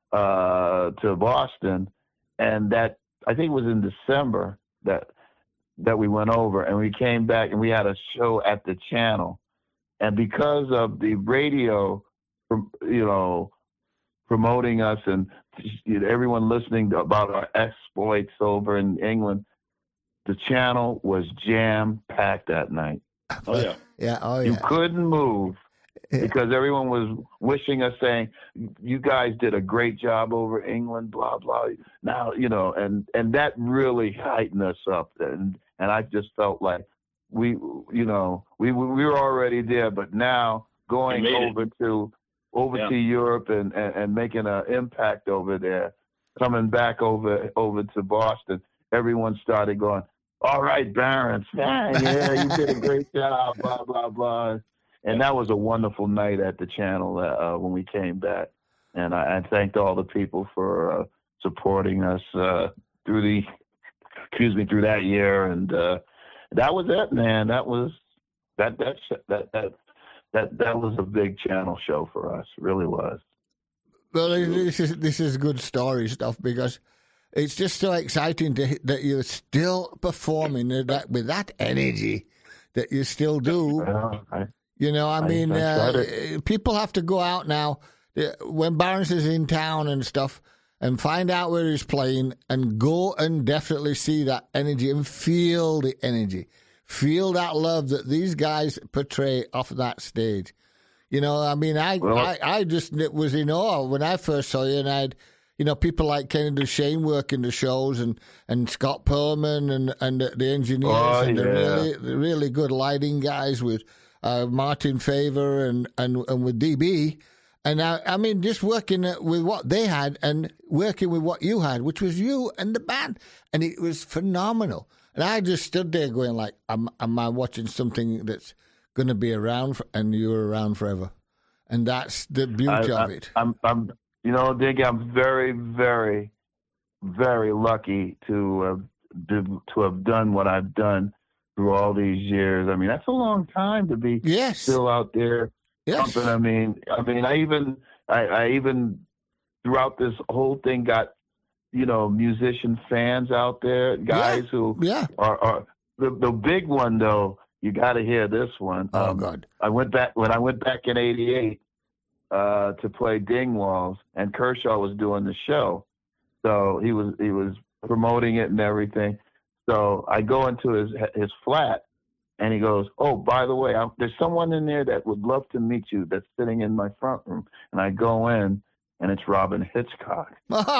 Speaker 2: uh, to Boston, and that I think it was in December that that we went over, and we came back and we had a show at the channel. And because of the radio, you know, promoting us and you know, everyone listening about our exploits over in England, the channel was jam-packed that night.
Speaker 3: Oh, yeah.
Speaker 4: Yeah, oh,
Speaker 2: You
Speaker 4: yeah.
Speaker 2: couldn't move
Speaker 4: Yeah.
Speaker 2: because everyone was wishing us, saying, you guys did a great job over England, blah, blah. Now, you know, and, and that really heightened us up. And, and I just felt like we, you know, we, we were already there, but now going
Speaker 3: You made it.
Speaker 2: over to, over
Speaker 3: Yeah.
Speaker 2: to Europe and, and, and making an impact over there, coming back over over to Boston, everyone started going, all right, Barons, man, yeah, you did a great job, blah, blah, blah. And that was a wonderful night at the channel uh, when we came back. And I, I thanked all the people for uh, supporting us uh, through the, excuse me, through that year. And uh, that was it, man. That was, that, that, that, that, That that was a big channel show for us. It really was.
Speaker 4: Well, this is this is good story stuff because it's just so exciting to, that you're still performing that with that energy that you still do.
Speaker 2: Well, I,
Speaker 4: You know, I
Speaker 2: I-
Speaker 4: mean,
Speaker 2: I
Speaker 4: uh,
Speaker 2: tried
Speaker 4: people have to go out now uh, when Barnes is in town and stuff and find out where he's playing and go and definitely see that energy and feel the energy. Feel that love that these guys portray off that stage. You know, I mean, I,
Speaker 2: Well-
Speaker 4: I, I just was in awe when I first saw you, and I'd, you know, people like Kenny Duchesne working the shows, and, and Scott Perlman, and and the, the engineers,
Speaker 2: Oh,
Speaker 4: and the
Speaker 2: yeah.
Speaker 4: really the really good lighting guys with uh, Martin Favor and, and and with D B. And I, I mean, just working with what they had and working with what you had, which was you and the band, and it was phenomenal. And I just stood there going like, am, am I watching something that's going to be around for, and you're around forever? And that's the beauty
Speaker 2: I,
Speaker 4: of
Speaker 2: I,
Speaker 4: it.
Speaker 2: I'm, I'm, you know, Diggy, I'm very, very, very lucky to have do, to have done what I've done through all these years. I mean, that's a long time to be
Speaker 4: Yes.
Speaker 2: still out there.
Speaker 4: Yes.
Speaker 2: Something. I mean, I mean, I even, I, I even throughout this whole thing got, you know, musician fans out there, guys
Speaker 4: Yeah.
Speaker 2: who
Speaker 4: Yeah.
Speaker 2: are, are the the big one though. You got to hear this one.
Speaker 4: Oh,
Speaker 2: Um,
Speaker 4: God.
Speaker 2: I went back when I went back in eighty-eight uh, to play Dingwalls, and Kershaw was doing the show, so he was he was promoting it and everything. So I go into his his flat, and he goes, "Oh, by the way, I'm, there's someone in there that would love to meet you. That's sitting in my front room." And I go in, and it's Robin Hitchcock.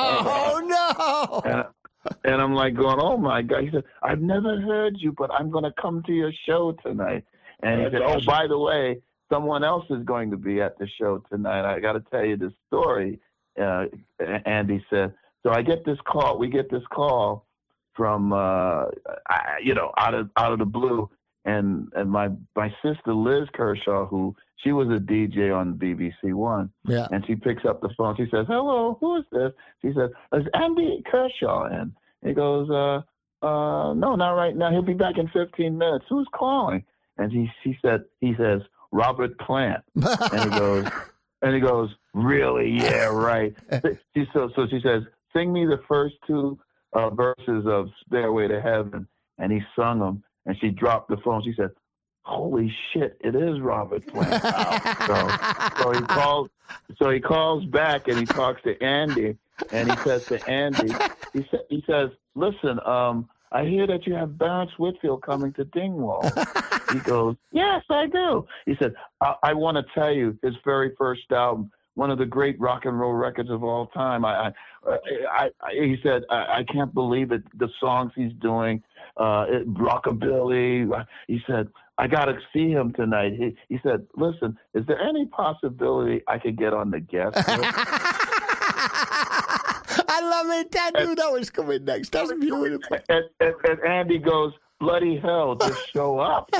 Speaker 4: Oh, no.
Speaker 2: And, and I'm like going, oh, my God. He said, I've never heard you, but I'm going to come to your show tonight. And he
Speaker 3: That's
Speaker 2: said,
Speaker 3: awesome.
Speaker 2: oh, by the way, someone else is going to be at the show tonight. I got to tell you this story. Uh, Andy said, so I get this call. We get this call from, uh, I, you know, out of out of the blue. And and my, my sister, Liz Kershaw, who she was a D J on B B C One.
Speaker 4: Yeah.
Speaker 2: And she picks up the phone. She says, hello, who is this? She says, is Andy Kershaw in? He goes, uh, uh, no, not right now. He'll be back in fifteen minutes. Who's calling? And he, she said, he says, Robert Plant. And he goes, and he goes, really? Yeah, right. She, so, so she says, sing me the first two uh, verses of Stairway to Heaven. And he sung them. And she dropped the phone. She said, holy shit, it is Robert Plant. so, so he calls, so he calls back and he talks to Andy, and he says to Andy, he, sa- he says, listen, um, I hear that you have Barrence Whitfield coming to Dingwall. He goes, yes, I do. He said, I, I want to tell you, his very first album, one of the great rock and roll records of all time. I, I, I, I he said, I, I can't believe it. The songs he's doing, uh, it, rockabilly. He said, I got to see him tonight. He, he said, listen, is there any possibility I could get on the guest list?
Speaker 4: I love it. I knew that was coming next. That's beautiful.
Speaker 2: And, and, and Andy goes, bloody hell, just show up.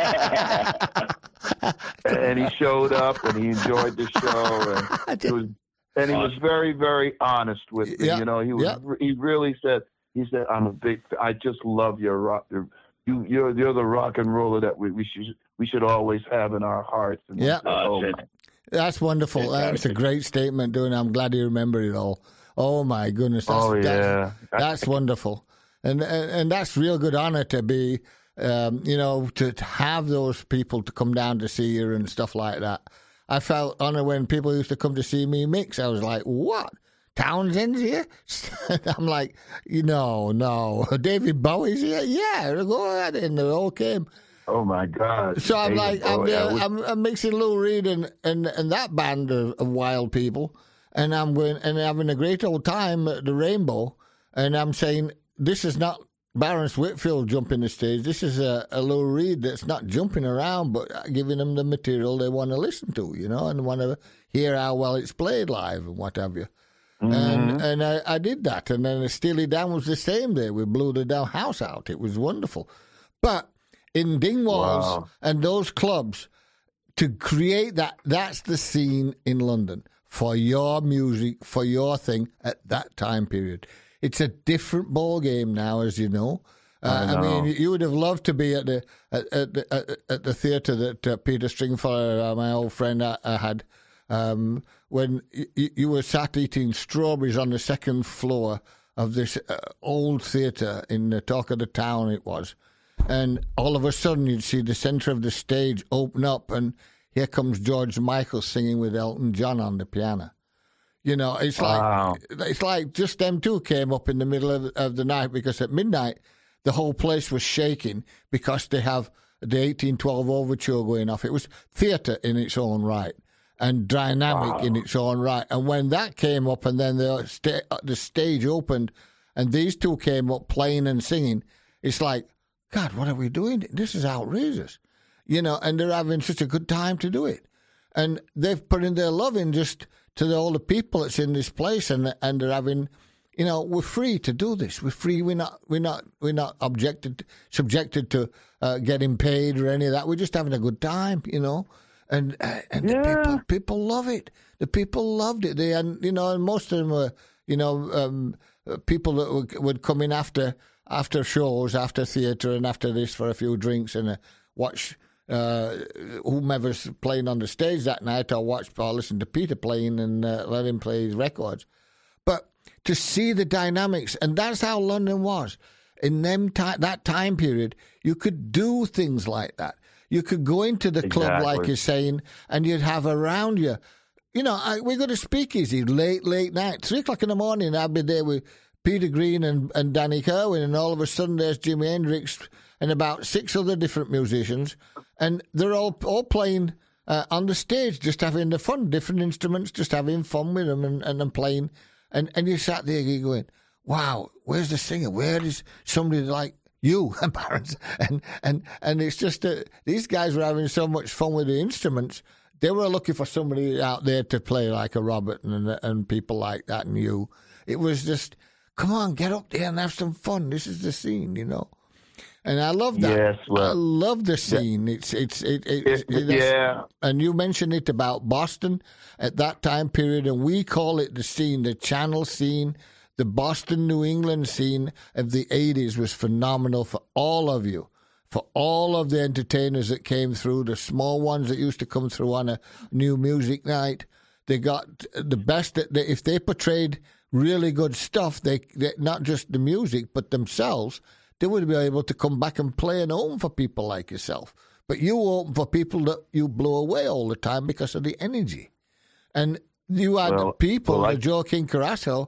Speaker 2: And he showed up, and he enjoyed the show, and it was, and he was very, very honest with me.
Speaker 4: Yeah.
Speaker 2: You know, he was,
Speaker 4: Yeah.
Speaker 2: he really said, he said, I'm a big, I just love your rock. You, you're, you're the rock and roller that we, we should, we should always have in our hearts. And
Speaker 4: Yeah.
Speaker 2: said, oh, my.
Speaker 4: That's wonderful. That's a great statement, doing. I'm glad you remembered it all. Oh my goodness. That's,
Speaker 2: Oh, yeah.
Speaker 4: That's, that's wonderful. And, and and that's real good honor to be, um, you know, to, to have those people to come down to see you and stuff like that. I felt honor when people used to come to see me mix. I was like, what? Townsend's here? I'm like, you know, no. David Bowie's here? Yeah, go ahead. And they all came.
Speaker 2: Oh my God!
Speaker 4: So I'm
Speaker 2: David
Speaker 4: like, I'm,
Speaker 2: Bowie, I
Speaker 4: uh,
Speaker 2: was-
Speaker 4: I'm, I'm mixing Lou Reed and, and, and that band of, of wild people, and I'm going and having a great old time at the Rainbow, and I'm saying, this is not Barrence Whitfield jumping the stage. This is a, a Lou Reed that's not jumping around, but giving them the material they want to listen to, you know, and want to hear how well it's played live and what have you.
Speaker 2: Mm-hmm.
Speaker 4: And and I, I did that, and then Steely Dan was the same day. We blew the down house out. It was wonderful, but in Dingwalls
Speaker 2: Wow.
Speaker 4: and those clubs, to create that, that's the scene in London for your music, for your thing at that time period. It's a different ball game now, as you know. Uh,
Speaker 2: I
Speaker 4: I,
Speaker 2: know.
Speaker 4: mean, you would have loved to be at the at, at the at, at the theatre that uh, Peter Stringfellow, uh, my old friend, uh, uh, had um, when y- you were sat eating strawberries on the second floor of this uh, old theatre in the talk of the town. It was. And all of a sudden, you'd see the centre of the stage open up, and here comes George Michael singing with Elton John on the piano. You know, it's
Speaker 2: Wow.
Speaker 4: like it's like just them two came up in the middle of, of the night, because at midnight the whole place was shaking because they have the eighteen twelve overture going off. It was theatre in its own right and dynamic
Speaker 2: Wow.
Speaker 4: in its own right. And when that came up, and then the sta- the stage opened, and these two came up playing and singing, it's like, God, what are we doing? This is outrageous. You know, and they're having such a good time to do it. And they've put in their love in just to the, all the people that's in this place, and and they're having, you know, we're free to do this. We're free. We're not. We're not. We're not objected, subjected to uh, getting paid or any of that. We're just having a good time, you know. And uh, and
Speaker 2: Yeah.
Speaker 4: the people people love it. The people loved it. They and you know, and most of them were, you know, um, people that would, would come in after after shows, after theatre, and after this for a few drinks and uh, watch. Uh, whomever's playing on the stage that night, or watch or listen to Peter playing and uh, let him play his records. But to see the dynamics, and that's how London was in them ti- that time period. You could do things like that. You could go into the club, like
Speaker 2: Exactly.
Speaker 4: you're saying, and you'd have around you. You know, I, we go to Speakeasy late, late night, three o'clock in the morning. I'd be there with Peter Green and, and Danny Kerwin, and all of a sudden there's Jimi Hendrix and about six other different musicians, and they're all all playing uh, on the stage, just having the fun, different instruments, just having fun with them and, and, and playing. And, and you sat there you're going, wow, where's the singer? Where is somebody like you, Barrence? And, and, and it's just that these guys were having so much fun with the instruments. They were looking for somebody out there to play like a Robert and, and people like that, and you. It was just, come on, get up there and have some fun. This is the scene, you know. And I love that.
Speaker 2: Yes, well,
Speaker 4: I love the scene. It's it's it, it, it,
Speaker 2: It-
Speaker 4: it
Speaker 2: yeah.
Speaker 4: And you mentioned it about Boston at that time period, and we call it the scene, the Channel scene, the Boston, New England scene of the eighties was phenomenal for all of you, for all of the entertainers that came through, the small ones that used to come through on a new music night. They got the best. That they, if they portrayed really good stuff, they, they not just the music but themselves, they would be able to come back and play and open for people like yourself. But you open for people that you blow away all the time because of the energy. And you had
Speaker 2: Well,
Speaker 4: people,
Speaker 2: well, I-
Speaker 4: like Joaquin Carrasco,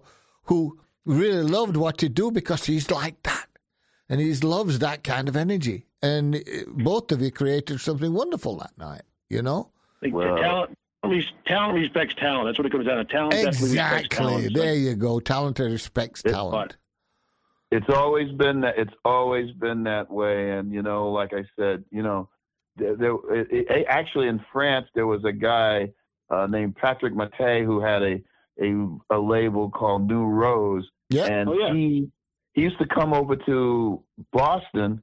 Speaker 4: who really loved what he do because he's like that. And he loves that kind of energy. And uh, both of you created something wonderful that night, you know?
Speaker 3: Like,
Speaker 2: Well-
Speaker 3: talent, talent respects talent. That's what it comes down to. Talent definitely respects
Speaker 4: Exactly.
Speaker 3: talent.
Speaker 4: There you go. Talent respects
Speaker 2: It's
Speaker 4: talent.
Speaker 2: It's always been that. It's always been that way. And you know, like I said, you know, there, there it, it, actually in France there was a guy uh, named Patrick Mattei who had a, a a label called New Rose,
Speaker 4: Yeah.
Speaker 2: and
Speaker 3: Oh, yeah.
Speaker 2: he he used to come over to Boston,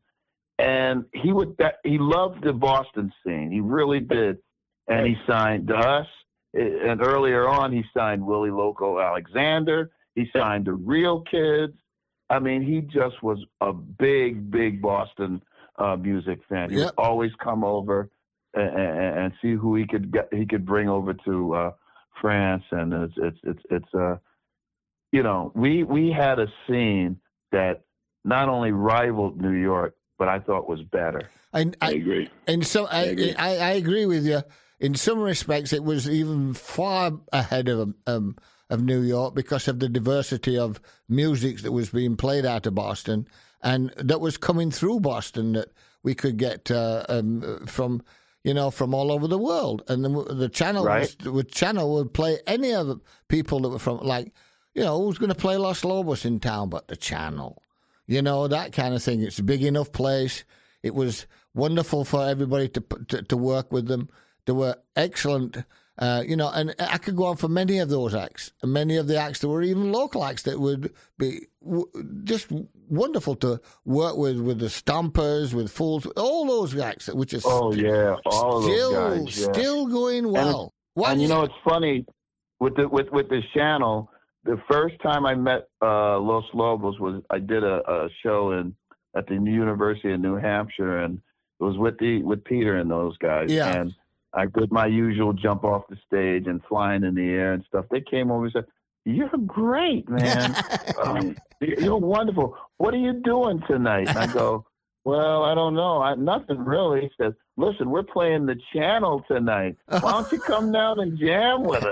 Speaker 2: and he would he loved the Boston scene. He really did, and he signed to us. And earlier on, he signed Willie Loco Alexander. He signed the Real Kids. I mean, he just was a big, big Boston uh, music fan. He
Speaker 4: Yep.
Speaker 2: would always come over and, and, and see who he could get. He could bring over to uh, France, and it's it's it's it's uh, you know, we we had a scene that not only rivaled New York, but I thought was better.
Speaker 4: And
Speaker 3: I
Speaker 4: I,
Speaker 3: agree.
Speaker 4: and so I,
Speaker 3: agree.
Speaker 4: I, I agree with you. In some respects, it was even far ahead of um, of New York because of the diversity of music that was being played out of Boston and that was coming through Boston that we could get uh, um, from you know from all over the world. And the, the channel
Speaker 2: Right.
Speaker 4: was, the channel would play any of the people that were from like you know who's going to play Los Lobos in town, but the channel, you know that kind of thing. It's a big enough place. It was wonderful for everybody to to, to work with them. They were excellent, uh, you know, and I could go on for many of those acts, and many of the acts that were even local acts that would be w- just wonderful to work with, with the Stompers, with Fools, all those acts, which is
Speaker 2: Oh yeah, all
Speaker 4: still
Speaker 2: of those guys. Yeah.
Speaker 4: still going well. Why
Speaker 2: And
Speaker 4: do
Speaker 2: you know, it's funny with the with with this channel. The first time I met uh, Los Lobos was I did a, a show in at the University of New Hampshire, and it was with the with Peter and those guys.
Speaker 4: Yeah.
Speaker 2: And I did my usual jump off the stage and flying in the air and stuff. They came over and said, "You're great, man. um, you're wonderful. What are you doing tonight?" And I go, "Well, I don't know. I, nothing really." He says, "Listen, we're playing the channel tonight. Why don't you come down and jam with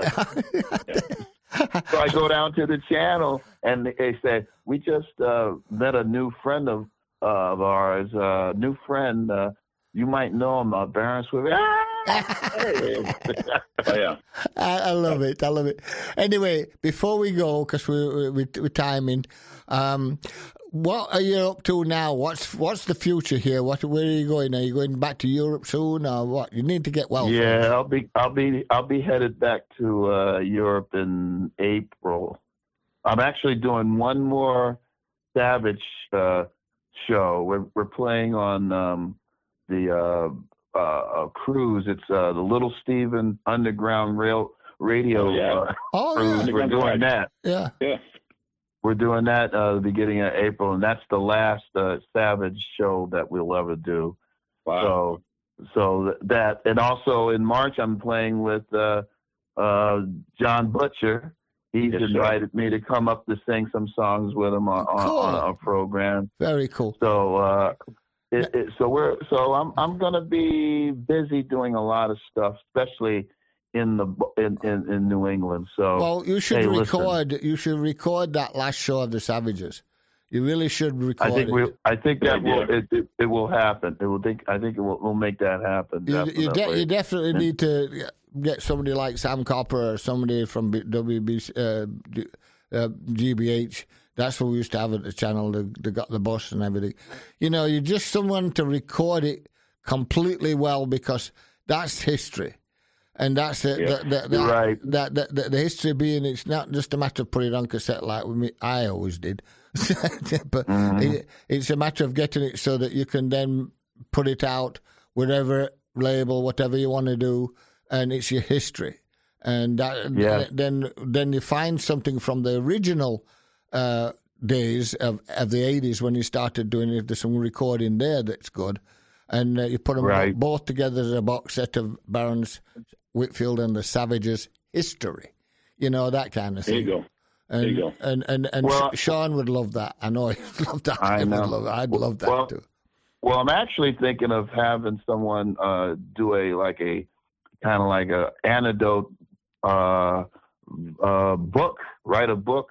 Speaker 2: us?" So I go down to the channel, and they say, "We just uh, met a new friend of uh, of ours, a uh, new friend. Uh, you might know him, uh, Baron Swift."
Speaker 3: Oh, yeah.
Speaker 4: I, I love it. I love it. Anyway, before we go, because we, we, we're timing, um, what are you up to now? What's what's the future here? What where are you going? Are you going back to Europe soon, or what? You need to get well.
Speaker 2: Yeah,
Speaker 4: first.
Speaker 2: I'll be I'll be I'll be headed back to uh, Europe in April. I'm actually doing one more Savage uh, show. We're we're playing on um, the uh, uh, cruise. It's uh, the Little Steven Underground Rail Radio
Speaker 3: Oh, yeah.
Speaker 2: uh,
Speaker 4: Oh
Speaker 2: cruise.
Speaker 4: yeah,
Speaker 2: We're
Speaker 3: Underground
Speaker 2: doing
Speaker 3: Ride.
Speaker 2: that.
Speaker 4: yeah.
Speaker 3: Yeah.
Speaker 2: We're doing that uh, the beginning of April, and that's the last uh, Savage show that we'll ever do.
Speaker 3: Wow.
Speaker 2: So, so th- that, and also in March, I'm playing with uh, uh, John Butcher. He's
Speaker 3: Yes, sir.
Speaker 2: invited me to come up to sing some songs with him on, on,
Speaker 4: Cool.
Speaker 2: on a program.
Speaker 4: Very cool.
Speaker 2: So, uh, it, it, so we're, so I'm, I'm gonna be busy doing a lot of stuff, especially in the in, in, in New England. So,
Speaker 4: Well, you should
Speaker 2: hey, listen.
Speaker 4: record. You should record that last show of the Savages. You really should record
Speaker 2: I think
Speaker 4: it.
Speaker 2: we, I think that
Speaker 3: Good
Speaker 2: will,
Speaker 3: idea.
Speaker 2: it, it, it will happen. It will think, I think it will, we'll make that happen.
Speaker 4: You, you, de-
Speaker 2: definitely.
Speaker 4: you definitely need to get somebody like Sam Copper or somebody from B- W B C, uh, G- uh, G B H. That's what we used to have at the channel. They, they got the bus and everything. You know, you're just someone to record it completely well because that's history. And that's it.
Speaker 3: Yeah,
Speaker 4: that, that,
Speaker 2: you're
Speaker 4: that,
Speaker 2: right.
Speaker 4: That, that, that the history being, it's not just a matter of putting it on cassette like with me. I always did, but
Speaker 2: Mm-hmm.
Speaker 4: it, it's a matter of getting it so that you can then put it out, whatever label, whatever you want to do, and it's your history. And that,
Speaker 2: Yeah.
Speaker 4: then, then you find something from the original uh, days of, of the eighties when you started doing it. There's some recording there that's good, and uh, you put them
Speaker 2: Right.
Speaker 4: both together as a box set of Barons Whitfield and the Savages history. You know, that kind of
Speaker 3: There
Speaker 4: thing.
Speaker 3: you go.
Speaker 4: And,
Speaker 3: There you go.
Speaker 4: And and and
Speaker 2: Well-
Speaker 4: Sean would love that. I know he'd love that.
Speaker 2: I
Speaker 4: would
Speaker 2: know.
Speaker 4: love, I'd love that
Speaker 2: Well,
Speaker 4: too.
Speaker 2: Well, I'm actually thinking of having someone uh, do a like a kind of like a anecdote uh, uh, book, write a book uh,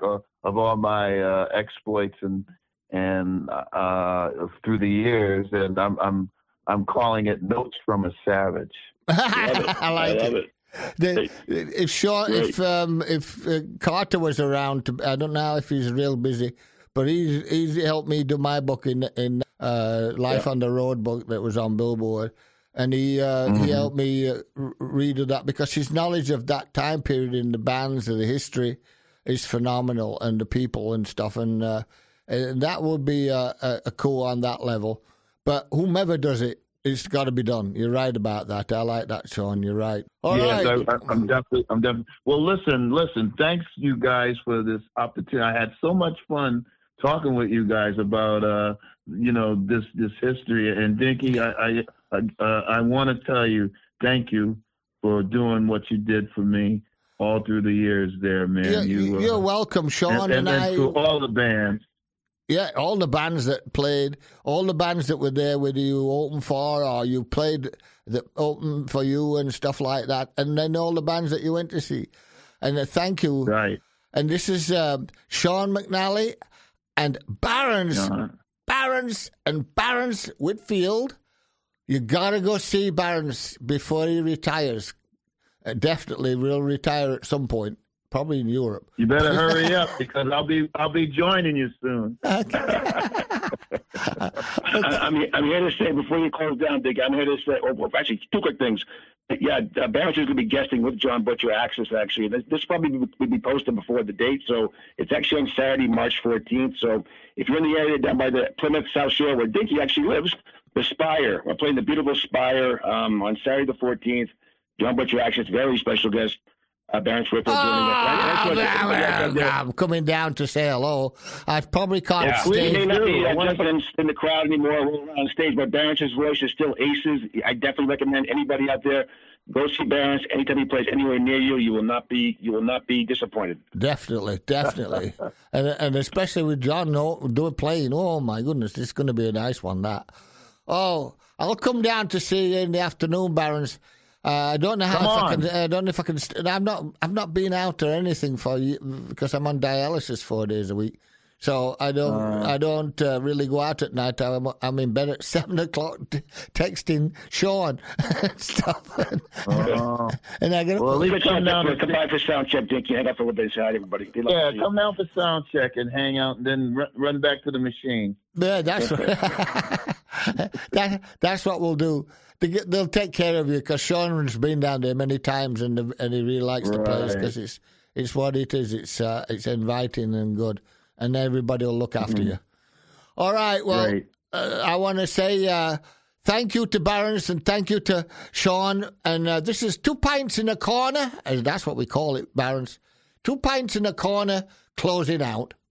Speaker 2: of all my uh, exploits and and uh, through the years, and I'm I'm I'm calling it Notes from a Savage.
Speaker 4: I like
Speaker 3: I love
Speaker 4: it.
Speaker 3: it.
Speaker 4: The, if Sean,
Speaker 3: Great.
Speaker 4: if um, if uh, Carter was around, to, I don't know if he's real busy, but he's he's helped me do my book in in uh, Life
Speaker 3: Yeah.
Speaker 4: on the Road book that was on Billboard, and he uh,
Speaker 2: Mm-hmm.
Speaker 4: he helped me uh, r- redo that because his knowledge of that time period in the bands and the history is phenomenal, and the people and stuff, and, uh, and that would be a, a, a cool on that level. But whomever does it, it's got to be done. You're right about that. I like that, Sean. You're right. All
Speaker 2: yes,
Speaker 4: right.
Speaker 2: I, I, I'm definitely. I'm definitely. Well, listen, listen. Thanks, you guys, for this opportunity. I had so much fun talking with you guys about, uh, you know, this this history. And Dinky, I I I, uh, I want to tell you, thank you for doing what you did for me all through the years, there, man.
Speaker 4: You're,
Speaker 2: you, uh,
Speaker 4: you're welcome, Sean.
Speaker 2: and, and,
Speaker 4: And, I,
Speaker 2: and to all the bands.
Speaker 4: yeah, all the bands that played, all the bands that were there with you, open for, or you played that open for you and stuff like that, and then all the bands that you went to see. And uh, thank you.
Speaker 2: Right.
Speaker 4: And this is um, Sean McNally and Barons,
Speaker 2: Uh-huh.
Speaker 4: Barons and Barons Whitfield. You gotta go see Barons before he retires. Uh, definitely will retire at some point, probably in Europe.
Speaker 2: You better hurry up because I'll be I'll be joining you soon.
Speaker 3: I, I'm, I'm here to say, before you close down, Dick, I'm here to say, or well, actually, two quick things. Yeah, uh, Barrett is going to be guesting with John Butcher Axis, actually. This, this probably will be posted before the date, so it's actually on Saturday, March fourteenth. So if you're in the area down by the Plymouth South Shore, where Dinky actually lives, the Spire. We're playing the beautiful Spire um, on Saturday the fourteenth. John Butcher Axis, very special guest. Uh, Baron Swift will join us.
Speaker 4: Oh, well, I'm coming down to say hello. I probably can't
Speaker 3: Yeah,
Speaker 2: Please
Speaker 3: we may
Speaker 4: stay.
Speaker 3: not be
Speaker 2: do. I
Speaker 3: uh,
Speaker 2: wanna-
Speaker 3: jumping in, in the crowd anymore, rolling around stage, but Barron's voice is still aces. I definitely recommend anybody out there go see Barron's anytime he plays anywhere near you. You will not be you will not be disappointed.
Speaker 4: Definitely, definitely, and and especially with John no, doing playing. Oh my goodness, this is going to be a nice one. That. Oh, I'll come down to see you in the afternoon, Barons. Uh, I don't know how
Speaker 2: Come
Speaker 4: if I
Speaker 2: on.
Speaker 4: can. I don't know if I can. St- I'm not. I've not been out or anything for you because I'm on dialysis four days a week. So I don't.
Speaker 2: Uh.
Speaker 4: I don't uh, really go out at night. I'm, I'm in bed at seven o'clock, t- texting Sean and stuff. And,
Speaker 2: Oh.
Speaker 4: and I get up.
Speaker 2: Well, at least
Speaker 3: Good
Speaker 2: come down
Speaker 3: time,
Speaker 2: to
Speaker 3: come by for sound check, Dick. You hang out for a little bit. Say hi to everybody. Good luck
Speaker 2: yeah,
Speaker 3: to see you.
Speaker 2: come down for sound check and hang out, and then run, run back to the machine.
Speaker 4: Yeah, that's that. That's what we'll do. They get, they'll take care of you because Sean's been down there many times and the, and he really likes the place
Speaker 2: Right.
Speaker 4: because it's it's what it is. It's uh, it's inviting and good, and everybody will look after you. All right. Well,
Speaker 2: Great.
Speaker 4: uh, I want to say uh, thank you to Barons and thank you to Sean. And uh, this is Two Pints in a Corner, as that's what we call it, Barons. Two Pints in a Corner, closing out.